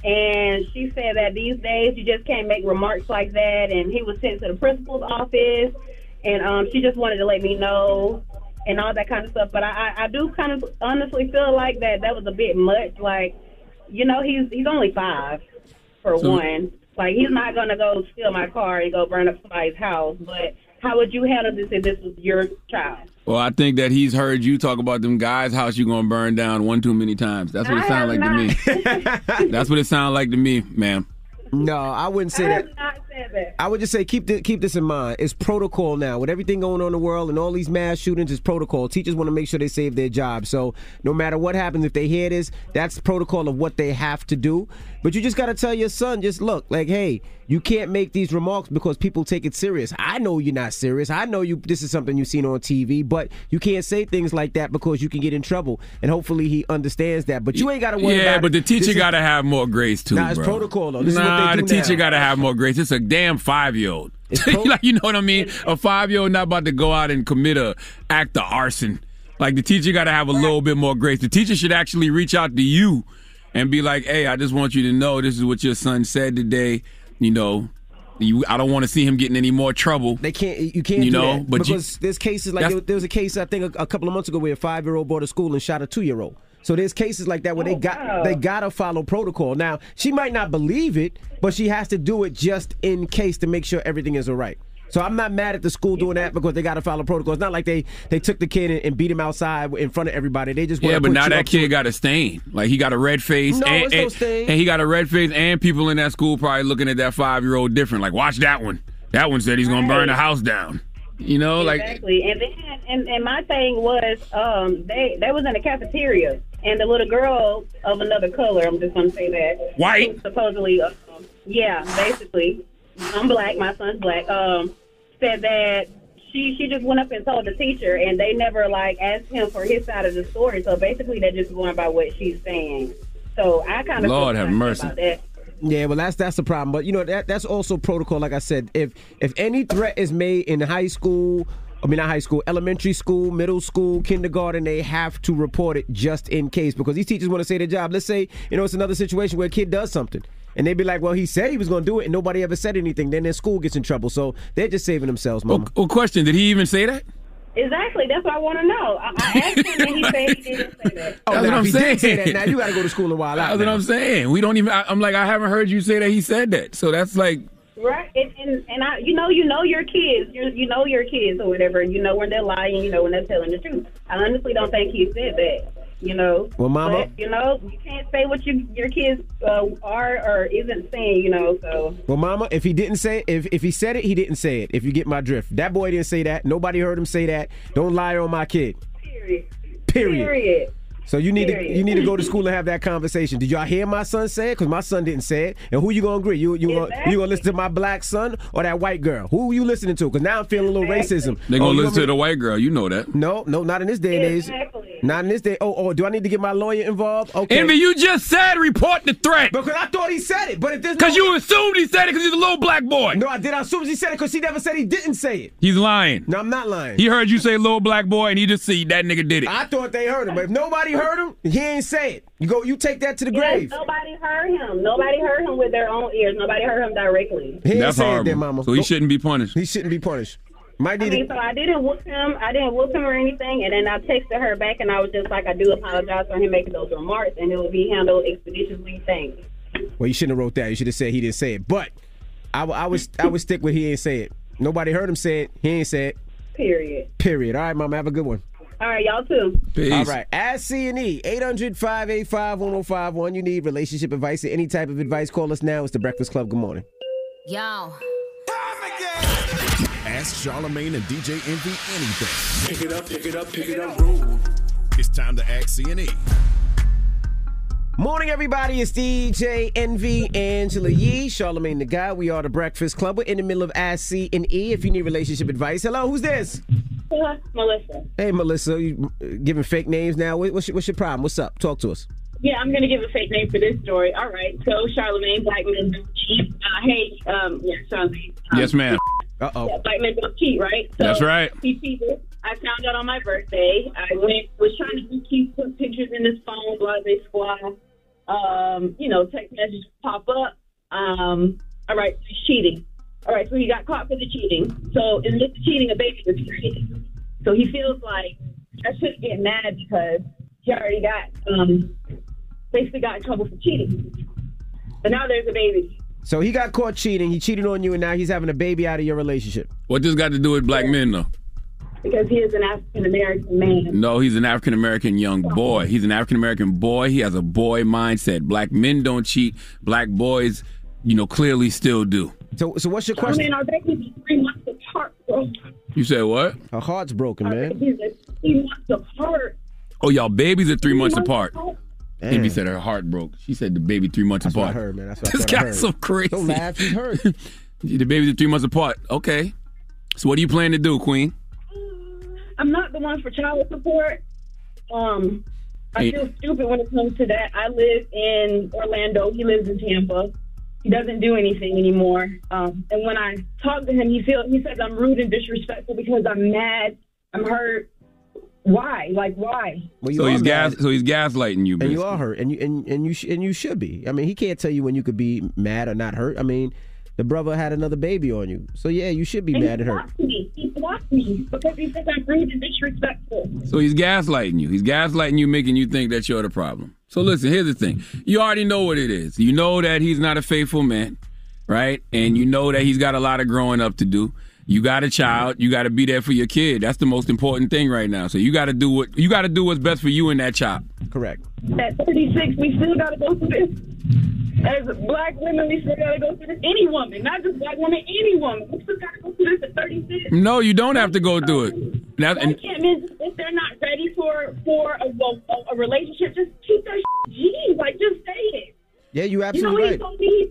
And she said that these days you just can't make remarks like that. And he was sent to the principal's office. And she just wanted to let me know and all that kind of stuff. But I do kind of honestly feel like that was a bit much. Like, you know, he's only 5 for one. Like, he's not going to go steal my car and go burn up somebody's house. But how would you handle this if this was your child? Well, I think that he's heard you talk about them guys' house you're going to burn down one too many times. That's what it sounds like to me. That's what it sounds like to me, ma'am. No, I wouldn't say that. I would just say keep this in mind. It's protocol now. With everything going on in the world and all these mass shootings, it's protocol. Teachers want to make sure they save their job. So no matter what happens, if they hear this, that's the protocol of what they have to do. But you just got to tell your son, just look, like, hey, you can't make these remarks because people take it serious. I know you're not serious. I know this is something you've seen on TV, but you can't say things like that because you can get in trouble. And hopefully he understands that. But you ain't got to worry about it. Yeah, but the teacher got to have more grace too, it's bro. protocol, though. This is what they do the teacher now. got to have more grace. It's a damn 5-year-old. Like, you know what I mean? A 5-year-old not about to go out and commit a act of arson Like, the teacher got to have a little bit more grace. The teacher should actually reach out to you and be like, hey, I just want you to know this is what your son said today. You know, I don't want to see him getting any more trouble. You can't do that. But because there's cases like there was a case, I think, a couple of months ago where a 5-year-old bought a school and shot a 2-year-old. So there's cases like that where they gotta follow protocol. Now, she might not believe it, but she has to do it just in case to make sure everything is all right. So I'm not mad at the school doing that because they got to follow protocol. It's not like they took the kid and beat him outside in front of everybody. They just but now that kid got a stain. Like, he got a red face. No, and, it's no stain. And he got a red face, and people in that school probably looking at that 5-year-old different. Like, watch that one. That one said he's going to burn the house down. You know, exactly. And then and my thing was they was in the cafeteria, and the little girl of another color, I'm just going to say that. White? Supposedly, basically. I'm black. My son's black. Said that she just went up and told the teacher, and they never asked him for his side of the story. So basically, they're just going by what she's saying. So I kind of Lord have mercy. About that. Yeah, well, that's the problem. But that's also protocol. Like I said, if any threat is made in elementary school, middle school, kindergarten, they have to report it just in case, because these teachers want to say their job. Let's say it's another situation where a kid does something, and they be like, well, he said he was going to do it, and nobody ever said anything. Then their school gets in trouble. So they're just saving themselves, Mama. Well, question, did he even say that? Exactly. That's what I want to know. I asked him, and he said he didn't say that. Oh, that's what I'm if he saying. did say that, now you got to go to school a while out. That's what I'm saying. We don't even. I'm like, I haven't heard you say that he said that. So that's like. Right, and I, you know your kids, you know your kids or whatever. You know when they're lying, you know when they're telling the truth. I honestly don't think he said that. Well, Mama. But, you can't say what your kids are or isn't saying. So. Well, Mama, if he didn't say it, if he said it, he didn't say it. If you get my drift, that boy didn't say that. Nobody heard him say that. Don't lie on my kid. Period. So you need to go to school and have that conversation. Did y'all hear my son say it? Because my son didn't say it. And who you gonna agree? You gonna listen to my black son or that white girl? Who you listening to? Because now I'm feeling a little racism. They gonna listen to the white girl. You know that. No, not in this day and age. Not in this day. Oh, do I need to get my lawyer involved? Okay. Envy, you just said report the threat. Because I thought he said it. But if there's because you assumed he said it because he's a little black boy. No, I did. I assumed he said it because he never said he didn't say it. He's lying. No, I'm not lying. He heard you say little black boy, and he just see that nigga did it. I thought they heard him, but if nobody heard him, he ain't say it. You take that to the grave. Nobody heard him. Nobody heard him with their own ears. Nobody heard him directly. That's horrible. Mama. So he shouldn't be punished. He shouldn't be punished. So I didn't whoop him. I didn't whoop him or anything. And then I texted her back, and I was just like, I do apologize for him making those remarks, and it will be handled expeditiously. Thanks. Well, you shouldn't have wrote that. You should have said he didn't say it. But I would stick with he ain't say it. Nobody heard him say it. He ain't say it. Period. All right, Mama. Have a good one. All right, y'all too. Peace. All right. Ask C&E, 800-585-1051. You need relationship advice or any type of advice, call us now. It's The Breakfast Club. Good morning. Yo. Ask Charlamagne and DJ Envy anything. Pick it up, roll. It's time to ask C&E. Morning, everybody. It's DJ Envy, Angela Yee, Charlamagne the Guy. We are The Breakfast Club. We're in the middle of Ask C&E. If you need relationship advice. Hello, who's this? Melissa. Hey, Melissa. You giving fake names now? What's your problem? What's up? Talk to us. Yeah, I'm going to give a fake name for this story. All right. So, Charlamagne, black men don't cheat. Charlamagne. Yes, ma'am. Uh-oh. Yeah, black men don't cheat, right? So that's right. He cheated. I found out on my birthday. I was trying to put pictures in his phone, blah, blah, squad. Text messages pop up. All right, so he's cheating. All right, so he got caught for the cheating. So in this cheating, a baby was created. So he feels like I shouldn't get mad because he already got basically got in trouble for cheating. But now there's a baby. So he got caught cheating. He cheated on you, and now he's having a baby out of your relationship. What this got to do with black men, though? Because he is an African-American man. No, he's an African-American young boy. He's an African-American boy. He has a boy mindset. Black men don't cheat. Black boys, clearly still do. So what's your question? I mean, our babies are 3 months apart, bro. You said what? Her heart's broken, man. Our babies are 3 months apart. Oh, y'all babies are 3 months apart. Damn. Envy said her heart broke. She said the baby 3 months apart. That's what I heard, man. That's what this I heard. guy's so crazy. Don't laugh. You heard. The babies are 3 months apart. Okay. So what do you plan to do, Queen? I'm not the one for child support. I feel stupid when it comes to that. I live in Orlando. He lives in Tampa. He doesn't do anything anymore. And when I talk to him, he says I'm rude and disrespectful because I'm mad, I'm hurt, Why? Like, why? Well, So he's gaslighting you, and basically. you are hurt, and you should be. I mean, he can't tell you when you could be mad or not hurt. I mean, the brother had another baby on you, so yeah, you should be And mad and hurt. He blocked me because he thinks I'm rude and disrespectful. So he's gaslighting you. He's gaslighting you, making you think that you're the problem. So listen, here's the thing. You already know what it is. You know that he's not a faithful man, right? And you know that he's got a lot of growing up to do. You got a child. You got to be there for your kid. That's the most important thing right now. So you got to do what's best for you and that child. Correct. At 36, we still got to go through this. As black women, we still got to go through this. Any woman, not just black woman, any woman. We still got to go through this at 36. No, you don't have to go through it. Why can't men, if they're not ready for a relationship, just keep their G. Like, just say it. Yeah, you absolutely right.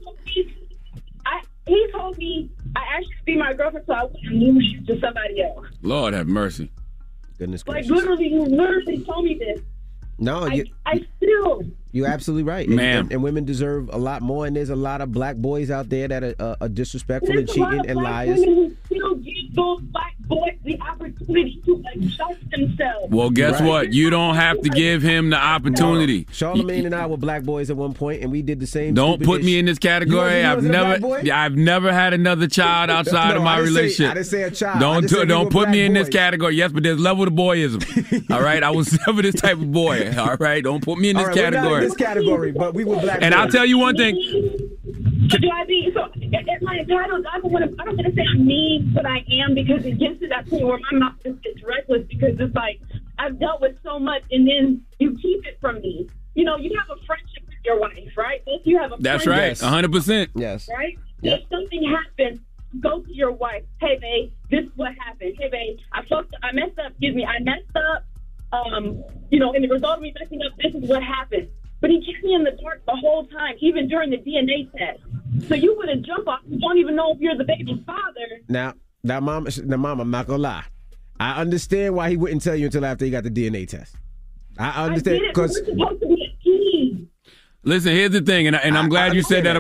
He told me I asked you to be my girlfriend so I wouldn't lose you to somebody else. Lord have mercy. Goodness Like, gracious. you literally told me this. No, I still. you're absolutely right. Ma'am. And women deserve a lot more, and there's a lot of black boys out there that are disrespectful and There's a lot cheating of and black liars. women who still give those black boys the opportunity to adjust themselves. Well, guess what? You don't have to give him the opportunity. Charlamagne and I were black boys at one point, and we did the same. Don't put me in this category. You wasn't a black boy? I've never had another child outside of my relationship. I didn't say a child. Don't put me in this category. Yes, but there's level to boyism. All right, I was never this type of boy. All right, don't put me in this All right, we're not category. in this category, but we were black. And boys. I'll tell you one thing. Do I be so? At my entitled, I don't want to say I'm mean, but I am because it gets to that point where my mouth just gets reckless because it's like I've dealt with so much, and then you keep it from me. You know, you have a friendship with your wife, right? If you have a That's friendship, right, 100%. Yes. right? Yep. If something happens, go to your wife. Hey, babe, this is what happened. Hey, babe, I messed up. Excuse me, I messed up. And the result of me messing up, this is what happened. But he kept me in the dark the whole time, even during the DNA test. So you would have jumped off. You don't even know if you're the baby's father. Now, mom, I'm not gonna lie. I understand why he wouldn't tell you until after he got the DNA test. I understand because we're supposed to be a team. Listen, here's the thing, and I'm glad you said that.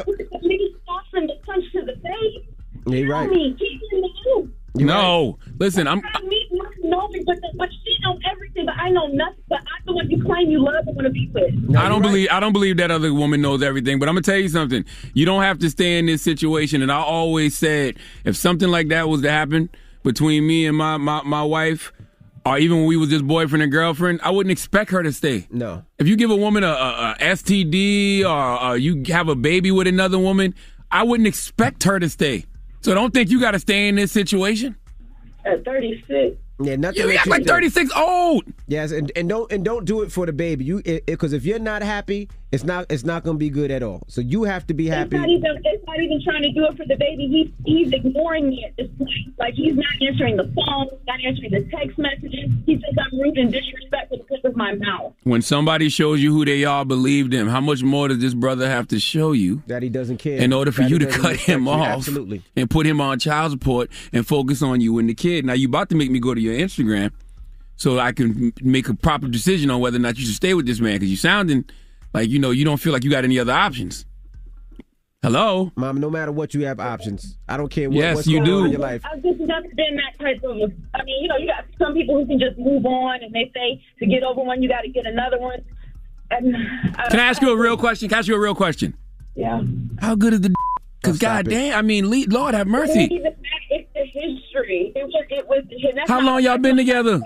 Yeah, you're right. No, listen, But she knows everything, but I know nothing. But I'm the one you claim you love and want to be with. I don't believe that other woman knows everything, but I'm gonna tell you something. You don't have to stay in this situation. And I always said, if something like that was to happen between me and my wife, or even when we was just boyfriend and girlfriend, I wouldn't expect her to stay. No. If you give a woman a STD or you have a baby with another woman, I wouldn't expect her to stay. So don't think you got to stay in this situation. At 36. Yeah, nothing. You act like 36 old. Yes, and don't do it for the baby. Because if you're not happy, it's not going to be good at all. So you have to be happy. It's not even trying to do it for the baby. He's ignoring me at this point. Like, he's not answering the phone, not answering the text messages. He says I'm rude and disrespectful because of my mouth. When somebody shows you who they are, believe them. How much more does this brother have to show you that he doesn't care in order for you to cut him off? Absolutely. And put him on child support and focus on you and the kid? Now, you about to make me go to your Instagram so I can make a proper decision on whether or not you should stay with this man, because you're sounding like, you don't feel like you got any other options. Hello? Mom, no matter what, you have options. I don't care Yes, what's you going do. on in your life. I've just never been that type of, you got some people who can just move on, and they say to get over one, you got to get another one. And Can I ask you a real question? Yeah. How good is the because goddamn, Lord have mercy. It's the history. It was. How long y'all been together?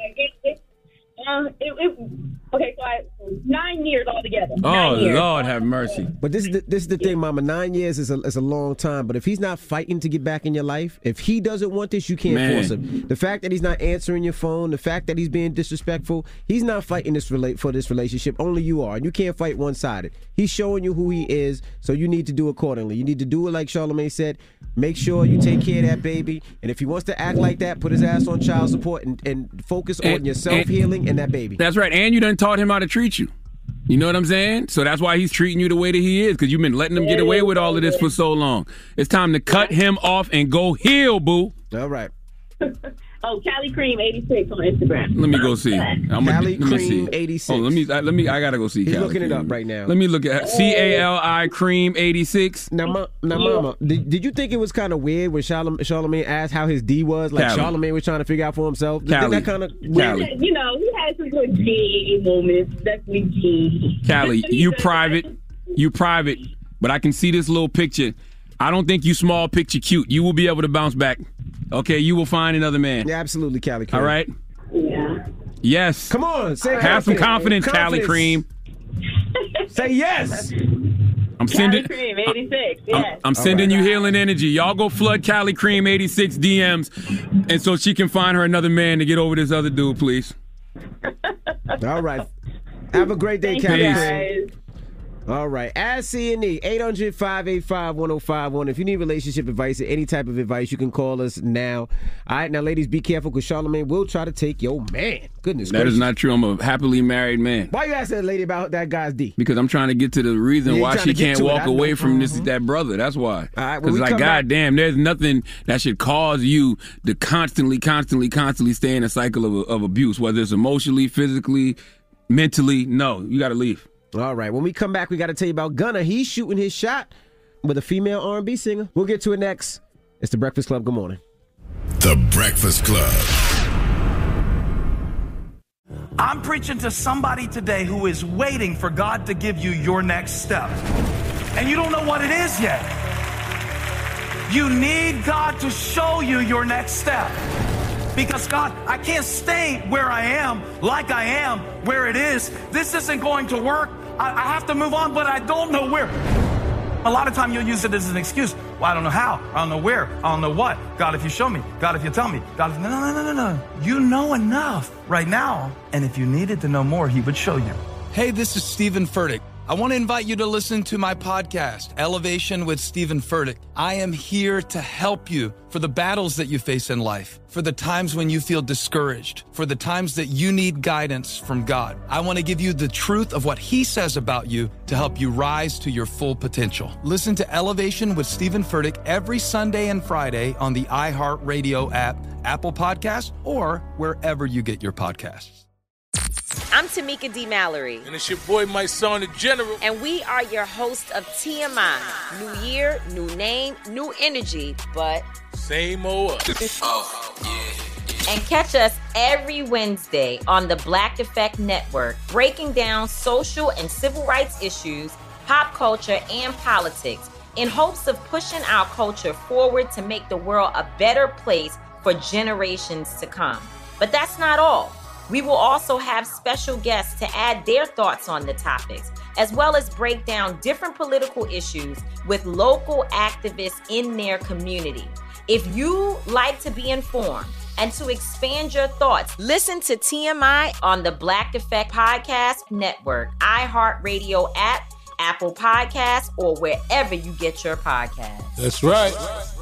Okay, so 9 years altogether. Oh, Lord have mercy. But this is the thing, Mama. 9 years is a long time. But if he's not fighting to get back in your life, if he doesn't want this, you can't force him. The fact that he's not answering your phone, the fact that he's being disrespectful, he's not fighting for this relationship. Only you are. And you can't fight one-sided. He's showing you who he is, so you need to do accordingly. You need to do it like Charlamagne said. Make sure you take care of that baby. And if he wants to act like that, put his ass on child support and focus on your self-healing and that baby. That's right. And you done taught him how to treat you. You know what I'm saying? So that's why he's treating you the way that he is, because you've been letting him get away with all of this for so long. It's time to cut him off and go heal, boo. All right. Oh, Cali Cream 86 on Instagram. Let me go see. Cali Cream 86. Oh, let me. I gotta go see. He's Cali looking Cream. it up right now. Let me look at CALI Cream 86. Now, Mama, did you think it was kind of weird when Charlamagne asked how his D was? Like Cali. Charlamagne was trying to figure out for himself. Did you think that kind of weird? You know, he had some good G moments. Definitely G. Cali, you private, but I can see this little picture. I don't think you small picture cute. You will be able to bounce back. Okay, you will find another man. Yeah, absolutely, Cali Cream. All right? Yeah. Yes. Come on, say have some confidence, Cali Cream. Say yes. I'm sending Cali Cream 86. Yes. I'm sending you healing energy. Y'all go flood Cali Cream 86 DMs, and so she can find her another man to get over this other dude, please. All right. Have a great day, Thank Cali you, Cream. guys. All right. Ask C&E, 800-585-1051. If you need relationship advice or any type of advice, you can call us now. All right. Now, ladies, be careful because Charlamagne will try to take your man. Goodness That gracious. is not true. I'm a happily married man. Why you asking that lady about that guy's D? Because I'm trying to get to the reason Yeah, why trying she to get can't to it. walk I know. away from that brother. That's why. All right, when Because we like, come back- goddamn, there's nothing that should cause you to constantly stay in a cycle of abuse, whether it's emotionally, physically, mentally. No, you got to leave. All right. When we come back, we got to tell you about Gunna. He's shooting his shot with a female R&B singer. We'll get to it next. It's The Breakfast Club. Good morning. The Breakfast Club. I'm preaching to somebody today who is waiting for God to give you your next step. And you don't know what it is yet. You need God to show you your next step. Because God, I can't stay where I am, like I am, where it is. This isn't going to work. I have to move on, but I don't know where. A lot of time you'll use it as an excuse. Well, I don't know how. I don't know where. I don't know what. God, if you show me. God, if you tell me. God, if... No. You know enough right now. And if you needed to know more, he would show you. Hey, this is Stephen Furtick. I want to invite you to listen to my podcast, Elevation with Stephen Furtick. I am here to help you for the battles that you face in life, for the times when you feel discouraged, for the times that you need guidance from God. I want to give you the truth of what he says about you to help you rise to your full potential. Listen to Elevation with Stephen Furtick every Sunday and Friday on the iHeartRadio app, Apple Podcasts, or wherever you get your podcasts. I'm Tamika D. Mallory. And it's your boy, my son, the General. And we are your hosts of TMI. New year, new name, new energy, but same old us. Oh, yeah. And catch us every Wednesday on the Black Effect Network, breaking down social and civil rights issues, pop culture, and politics in hopes of pushing our culture forward to make the world a better place for generations to come. But that's not all. We will also have special guests to add their thoughts on the topics, as well as break down different political issues with local activists in their community. If you like to be informed and to expand your thoughts, listen to TMI on the Black Effect Podcast Network, iHeartRadio app, Apple Podcasts, or wherever you get your podcasts. That's right.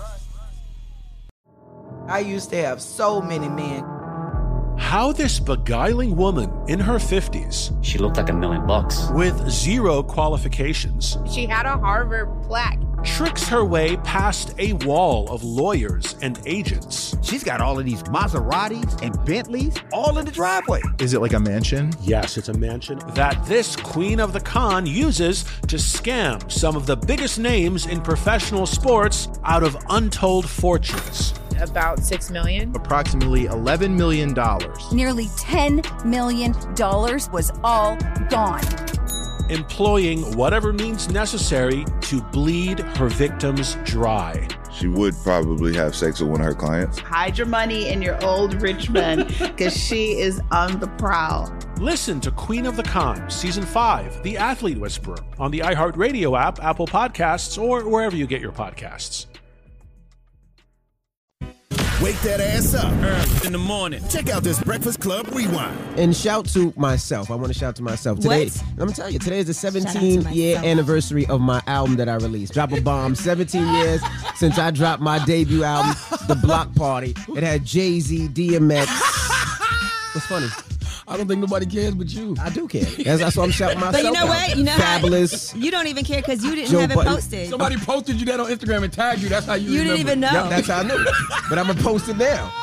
I used to have so many men. How this beguiling woman in her 50s, she looked like $1 million, with zero qualifications, she had a Harvard plaque, tricks her way past a wall of lawyers and agents. She's got all of these Maseratis and Bentleys all in the driveway. Is it like a mansion? Yes, it's a mansion that this queen of the con uses to scam some of the biggest names in professional sports out of untold fortunes. About $6 million. Approximately $11 million. Nearly $10 million was all gone. Employing whatever means necessary to bleed her victims dry. She would probably have sex with one of her clients. Hide your money in your old rich man, because she is on the prowl. Listen to Queen of the Con, Season 5, The Athlete Whisperer, on the iHeartRadio app, Apple Podcasts, or wherever you get your podcasts. Wake that ass up in the morning. Check out this Breakfast Club Rewind. And shout to myself. I want to shout to myself. Today, What? I'm going to tell you, today is the 17-year anniversary of my album that I released. Drop a Bomb. 17 years since I dropped my debut album, The Block Party. It had Jay-Z, DMX. What's funny? I don't think nobody cares but you. I do care. That's why I'm shouting myself But you know out. what? You know Fabulous. You don't even care because you didn't Joe have it Budden. posted. Somebody posted you that on Instagram and tagged you. That's how you You didn't remember. even know. Yep, that's how I knew. But I'm going to post it now.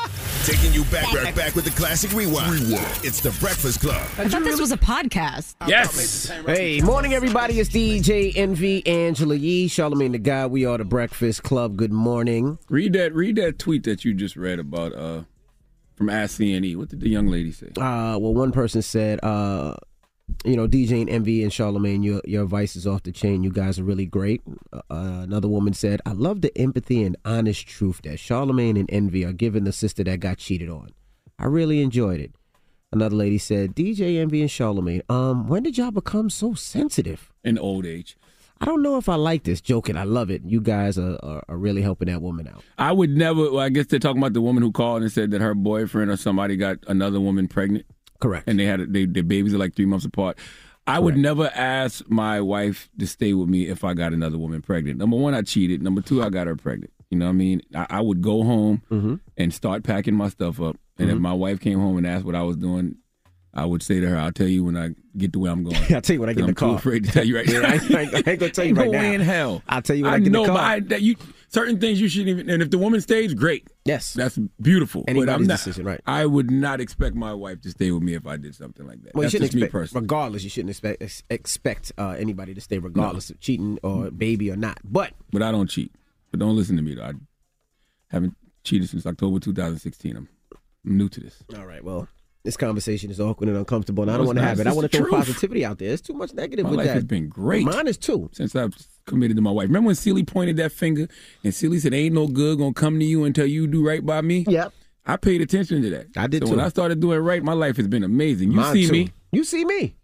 Taking you back with the classic rewind. It's the Breakfast Club. I thought this was a podcast. Yes. Hey, morning, everybody. It's DJ Envy, Angela Yee, Charlamagne the God. We are the Breakfast Club. Good morning. Read that tweet that you just read about from Ask CNE. What did the young lady say? Well, one person said, DJ and Envy and Charlamagne, your advice is off the chain. You guys are really great. Another woman said, I love the empathy and honest truth that Charlamagne and Envy are giving the sister that got cheated on. I really enjoyed it. Another lady said, DJ Envy and Charlamagne, when did y'all become so sensitive? In old age. I don't know if I like this. Joking, I love it. You guys are really helping that woman out. I would never, well, I guess they're talking about the woman who called and said that her boyfriend or somebody got another woman pregnant. Correct. And their babies are like 3 months apart. I would never ask my wife to stay with me if I got another woman pregnant. Number one, I cheated. Number two, I got her pregnant. You know what I mean? I would go home and start packing my stuff up. And if my wife came home and asked what I was doing, I would say to her, I'll tell you when I get to where I'm going. I'll tell you when I get in the car. I'm too afraid to tell you right now. I ain't going to tell you right now. No way in hell. I'll tell you when I get in the car. I know, certain things you shouldn't even, and if the woman stays, great. Yes. That's beautiful. Anybody's decision, right. I would not expect my wife to stay with me if I did something like that. Well, that's you shouldn't just expect, me personally. regardless, you shouldn't expect anybody to stay regardless of cheating or baby or not. But I don't cheat. But don't listen to me, though. I haven't cheated since October 2016. I'm new to this. All right, well. This conversation is awkward and uncomfortable, and I don't want to have it. I want to throw positivity out there. There's too much negative with that. My life has been great. Mine is too. Since I've committed to my wife. Remember when Celie pointed that finger and Celie said, ain't no good going to come to you until you do right by me? Yep. I paid attention to that. I did too. So when I started doing right, my life has been amazing. You see me. You see me.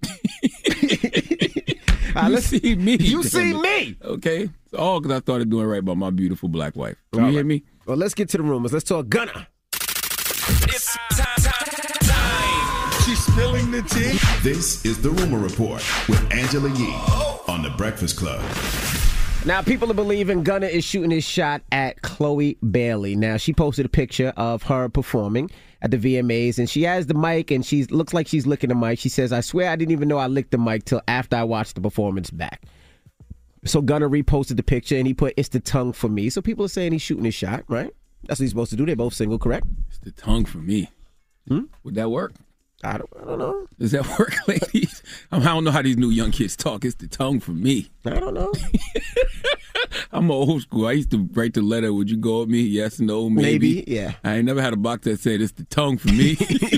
You see me. You see me. Okay. It's all because I started doing right by my beautiful black wife. You hear me? Well, let's get to the rumors. Let's talk Gunna. It's time. She's spilling the tea. This is the Rumor Report with Angela Yee on the Breakfast Club. Now, people are believing Gunna is shooting his shot at Chloe Bailey. Now, she posted a picture of her performing at the VMAs, and she has the mic, and she looks like she's licking the mic. She says, I swear I didn't even know I licked the mic till after I watched the performance back. So Gunna reposted the picture, and he put, it's the tongue for me. So people are saying he's shooting his shot, right? That's what he's supposed to do. They're both single, correct? It's the tongue for me. Would that work? I don't know. Does that work, ladies? I don't know how these new young kids talk. It's the tongue for me. I don't know. I'm old school. I used to write the letter, would you go with me? Yes, no, maybe. Yeah. I ain't never had a box that said, it's the tongue for me.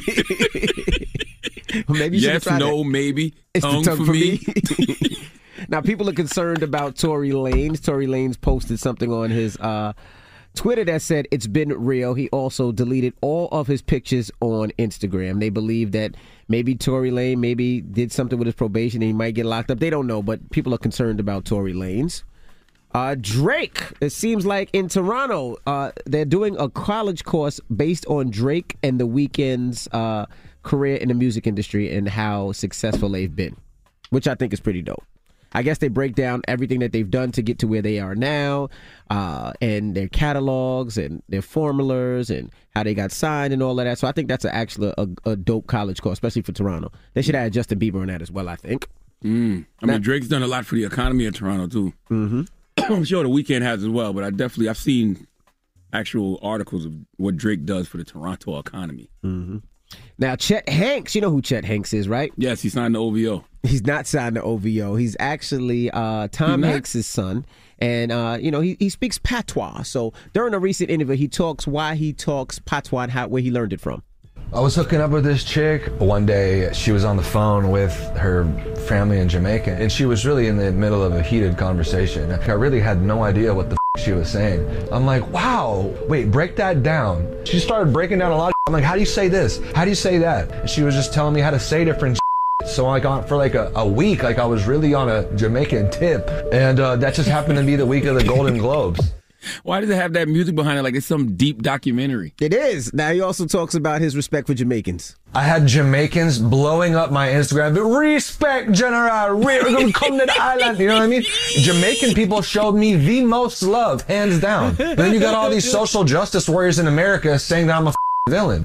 Well, maybe you yes, no, maybe. It's tongue the tongue for me. Now, people are concerned about Tory Lanez. Tory Lanez posted something on his Twitter that said it's been real. He also deleted all of his pictures on Instagram. They believe that maybe Tory Lanez maybe did something with his probation and he might get locked up. They don't know, but people are concerned about Tory Lanez. Drake, it seems like in Toronto, they're doing a college course based on Drake and The Weeknd's career in the music industry and how successful they've been, which I think is pretty dope. I guess they break down everything that they've done to get to where they are now, and their catalogs and their formulas and how they got signed and all of that. So I think that's actually a dope college course, especially for Toronto. They should add Justin Bieber on that as well, I think. I mean, Drake's done a lot for the economy of Toronto, too. Mm-hmm. I'm sure The Weeknd has as well, but I've seen actual articles of what Drake does for the Toronto economy. Mm-hmm. Now, Chet Hanks, you know who Chet Hanks is, right? Yes, he signed the OVO. He's not signed to OVO. He's actually Tom Hanks' son. And, he speaks patois. So during a recent interview, he talks why he talks patois and where he learned it from. I was hooking up with this chick. One day, she was on the phone with her family in Jamaica, and she was really in the middle of a heated conversation. I really had no idea what the she was saying. I'm like, wow, wait, break that down. She started breaking down a lot of I'm like, how do you say this? How do you say that? And she was just telling me how to say different So for like a week, I was really on a Jamaican tip, and that just happened to be the week of the Golden Globes. Why does it have that music behind it like it's some deep documentary? It is. Now, he also talks about his respect for Jamaicans. I had Jamaicans blowing up my Instagram. Respect, General. We're going to come to the island. You know what I mean? Jamaican people showed me the most love, hands down. But then you got all these social justice warriors in America saying that I'm a villain.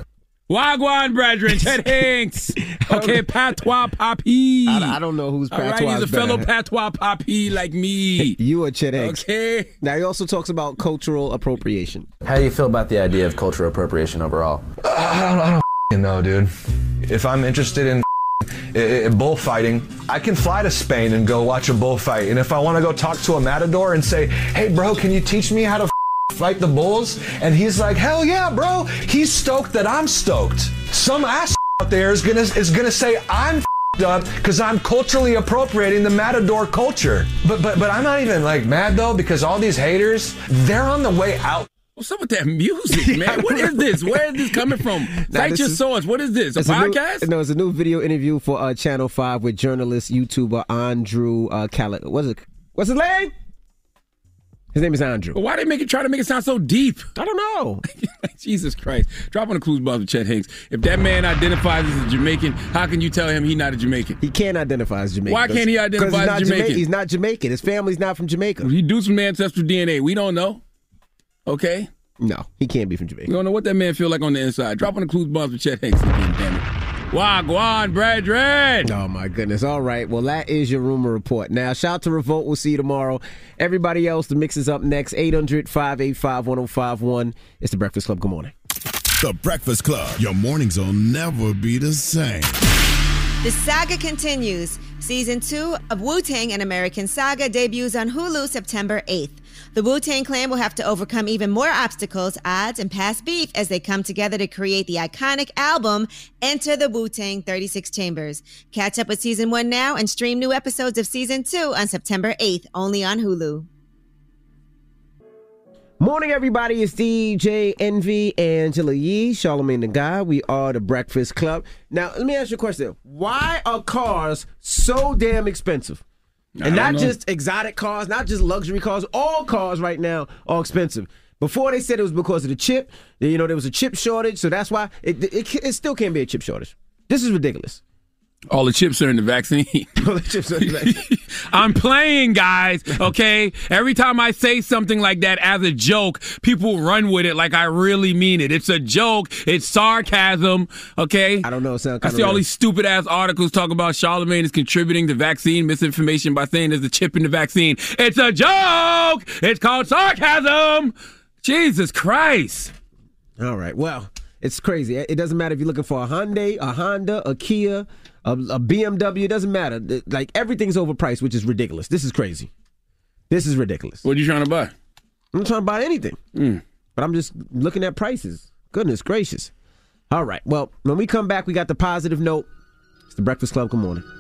Wagwan, brethren. Chet Hanks. Okay, patois papi. I don't know who's patois. All right, he's a fellow patois papi like me. You are Chet Hanks. Okay. Now, he also talks about cultural appropriation. How do you feel about the idea of cultural appropriation overall? I don't know, dude. If I'm interested in bullfighting, I can fly to Spain and go watch a bullfight. And if I want to go talk to a matador and say, hey, bro, can you teach me how to fight the bulls? And he's like, hell yeah, bro. He's stoked that I'm stoked. Some ass out there is gonna say I'm up because I'm culturally appropriating the matador culture. But I'm not even like mad though, because all these haters, they're on the way out. What's up with that music, man? What is this? Where is this coming from? Cite your source. What is this? A podcast? It's a new video interview for Channel 5 with journalist, YouTuber Andrew What's his name? His name is Andrew. But why they try to make it sound so deep? I don't know. Jesus Christ. Drop on the clues box with Chet Hanks. If that man identifies as a Jamaican, how can you tell him he's not a Jamaican? He can't identify as Jamaican. Why can't he identify as Jamaican? He's not Jamaican. His family's not from Jamaica. He do some ancestral DNA. We don't know. Okay? No, he can't be from Jamaica. We don't know what that man feel like on the inside. Drop on the clues box with Chet Hanks again, damn it. Wagwan, brethren. Oh, my goodness. All right. Well, that is your rumor report. Now, shout out to Revolt. We'll see you tomorrow. Everybody else, the mix is up next. 800-585-1051. It's The Breakfast Club. Good morning. The Breakfast Club. Your mornings will never be the same. The saga continues. Season 2 of Wu-Tang: An American Saga debuts on Hulu September 8th. The Wu-Tang Clan will have to overcome even more obstacles, odds, and past beef as they come together to create the iconic album, Enter the Wu-Tang 36 Chambers. Catch up with Season 1 now and stream new episodes of Season 2 on September 8th, only on Hulu. Morning, everybody. It's DJ Envy, Angela Yee, Charlamagne the Guy. We are The Breakfast Club. Now, let me ask you a question. Why are cars so damn expensive? And not just exotic cars, not just luxury cars. All cars right now are expensive. Before they said it was because of the chip. You know, there was a chip shortage, so that's why it still can't be a chip shortage. This is ridiculous. All the chips are in the vaccine. All the chips are in the vaccine. I'm playing, guys, okay? Every time I say something like that as a joke, people run with it like I really mean it. It's a joke. It's sarcasm, okay? I don't know. I see all these stupid-ass articles talking about Charlamagne is contributing to vaccine misinformation by saying there's a chip in the vaccine. It's a joke! It's called sarcasm! Jesus Christ. All right. Well, it's crazy. It doesn't matter if you're looking for a Hyundai, a Honda, a Kia, a BMW, it doesn't matter. Like, everything's overpriced, which is ridiculous. This is crazy. This is ridiculous. What are you trying to buy? I'm not trying to buy anything. But I'm just looking at prices. Goodness gracious. All right. Well, when we come back, we got the positive note. It's The Breakfast Club. Good morning.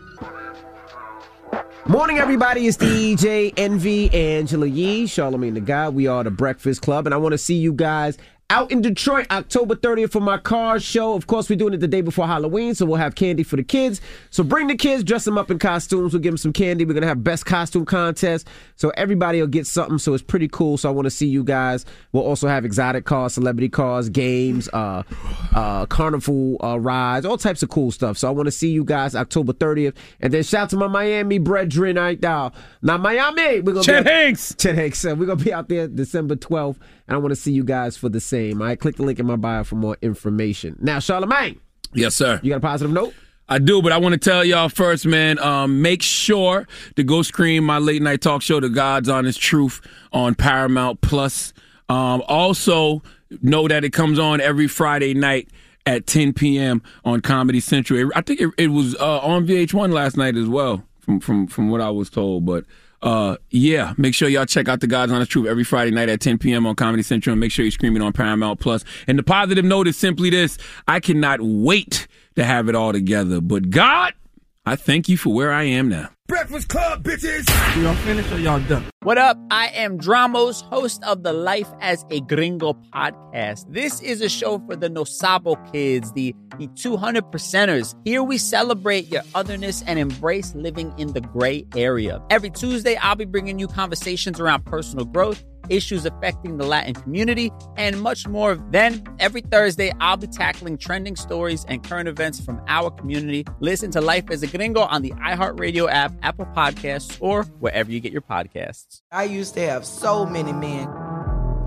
Morning, everybody. It's DJ Envy, Angela Yee, Charlamagne the Guy. We are The Breakfast Club, and I want to see you guys out in Detroit, October 30th for my car show. Of course, we're doing it the day before Halloween, so we'll have candy for the kids. So bring the kids, dress them up in costumes. We'll give them some candy. We're going to have best costume contest. So everybody will get something. So it's pretty cool. So I want to see you guys. We'll also have exotic cars, celebrity cars, games, carnival rides, all types of cool stuff. So I want to see you guys October 30th. And then shout out to my Miami brethren right now. Now, Miami. We're gonna Chet Hanks. Chet Hanks. We're going to be out there December 12th. And I want to see you guys for the same. All right, click the link in my bio for more information. Now, Charlamagne. Yes, sir. You got a positive note? I do, but I want to tell y'all first, man, make sure to go stream my late night talk show, The God's Honest Truth, on Paramount Plus. Also, know that it comes on every Friday night at 10 p.m. on Comedy Central. I think it was on VH1 last night as well, from what I was told, but... yeah, make sure y'all check out The God's Honest Truth every Friday night at 10 p.m. on Comedy Central, and make sure you're streaming on Paramount Plus. And the positive note is simply this: I cannot wait to have it all together. But God, I thank you for where I am now. Breakfast Club, bitches! Y'all finished or y'all done? What up? I am Dramos, host of the Life as a Gringo podcast. This is a show for the No Sabo kids, the 200%ers. Here we celebrate your otherness and embrace living in the gray area. Every Tuesday, I'll be bringing you conversations around personal growth, issues affecting the Latin community, and much more. Then, every Thursday, I'll be tackling trending stories and current events from our community. Listen to Life as a Gringo on the iHeartRadio app, Apple Podcasts, or wherever you get your podcasts. I used to have so many men.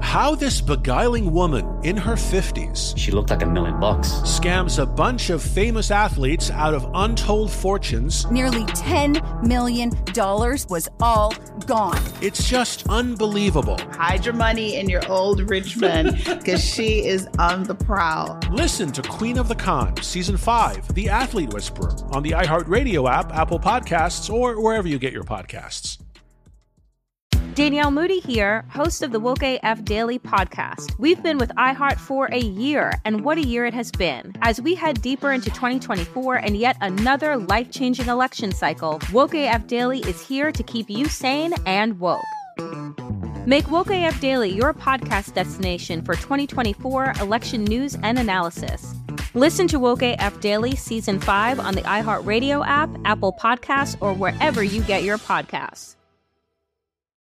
How this beguiling woman in her 50s, she looked like $1 million, scams a bunch of famous athletes out of untold fortunes. Nearly $10 million was all gone. It's just unbelievable. Hide your money in your old rich man, because she is on the prowl. Listen to Queen of the Con, Season 5, The Athlete Whisperer, on the iHeartRadio app, Apple Podcasts, or wherever you get your podcasts. Danielle Moody here, host of the Woke AF Daily podcast. We've been with iHeart for a year, and what a year it has been. As we head deeper into 2024 and yet another life-changing election cycle, Woke AF Daily is here to keep you sane and woke. Make Woke AF Daily your podcast destination for 2024 election news and analysis. Listen to Woke AF Daily Season 5 on the iHeartRadio app, Apple Podcasts, or wherever you get your podcasts.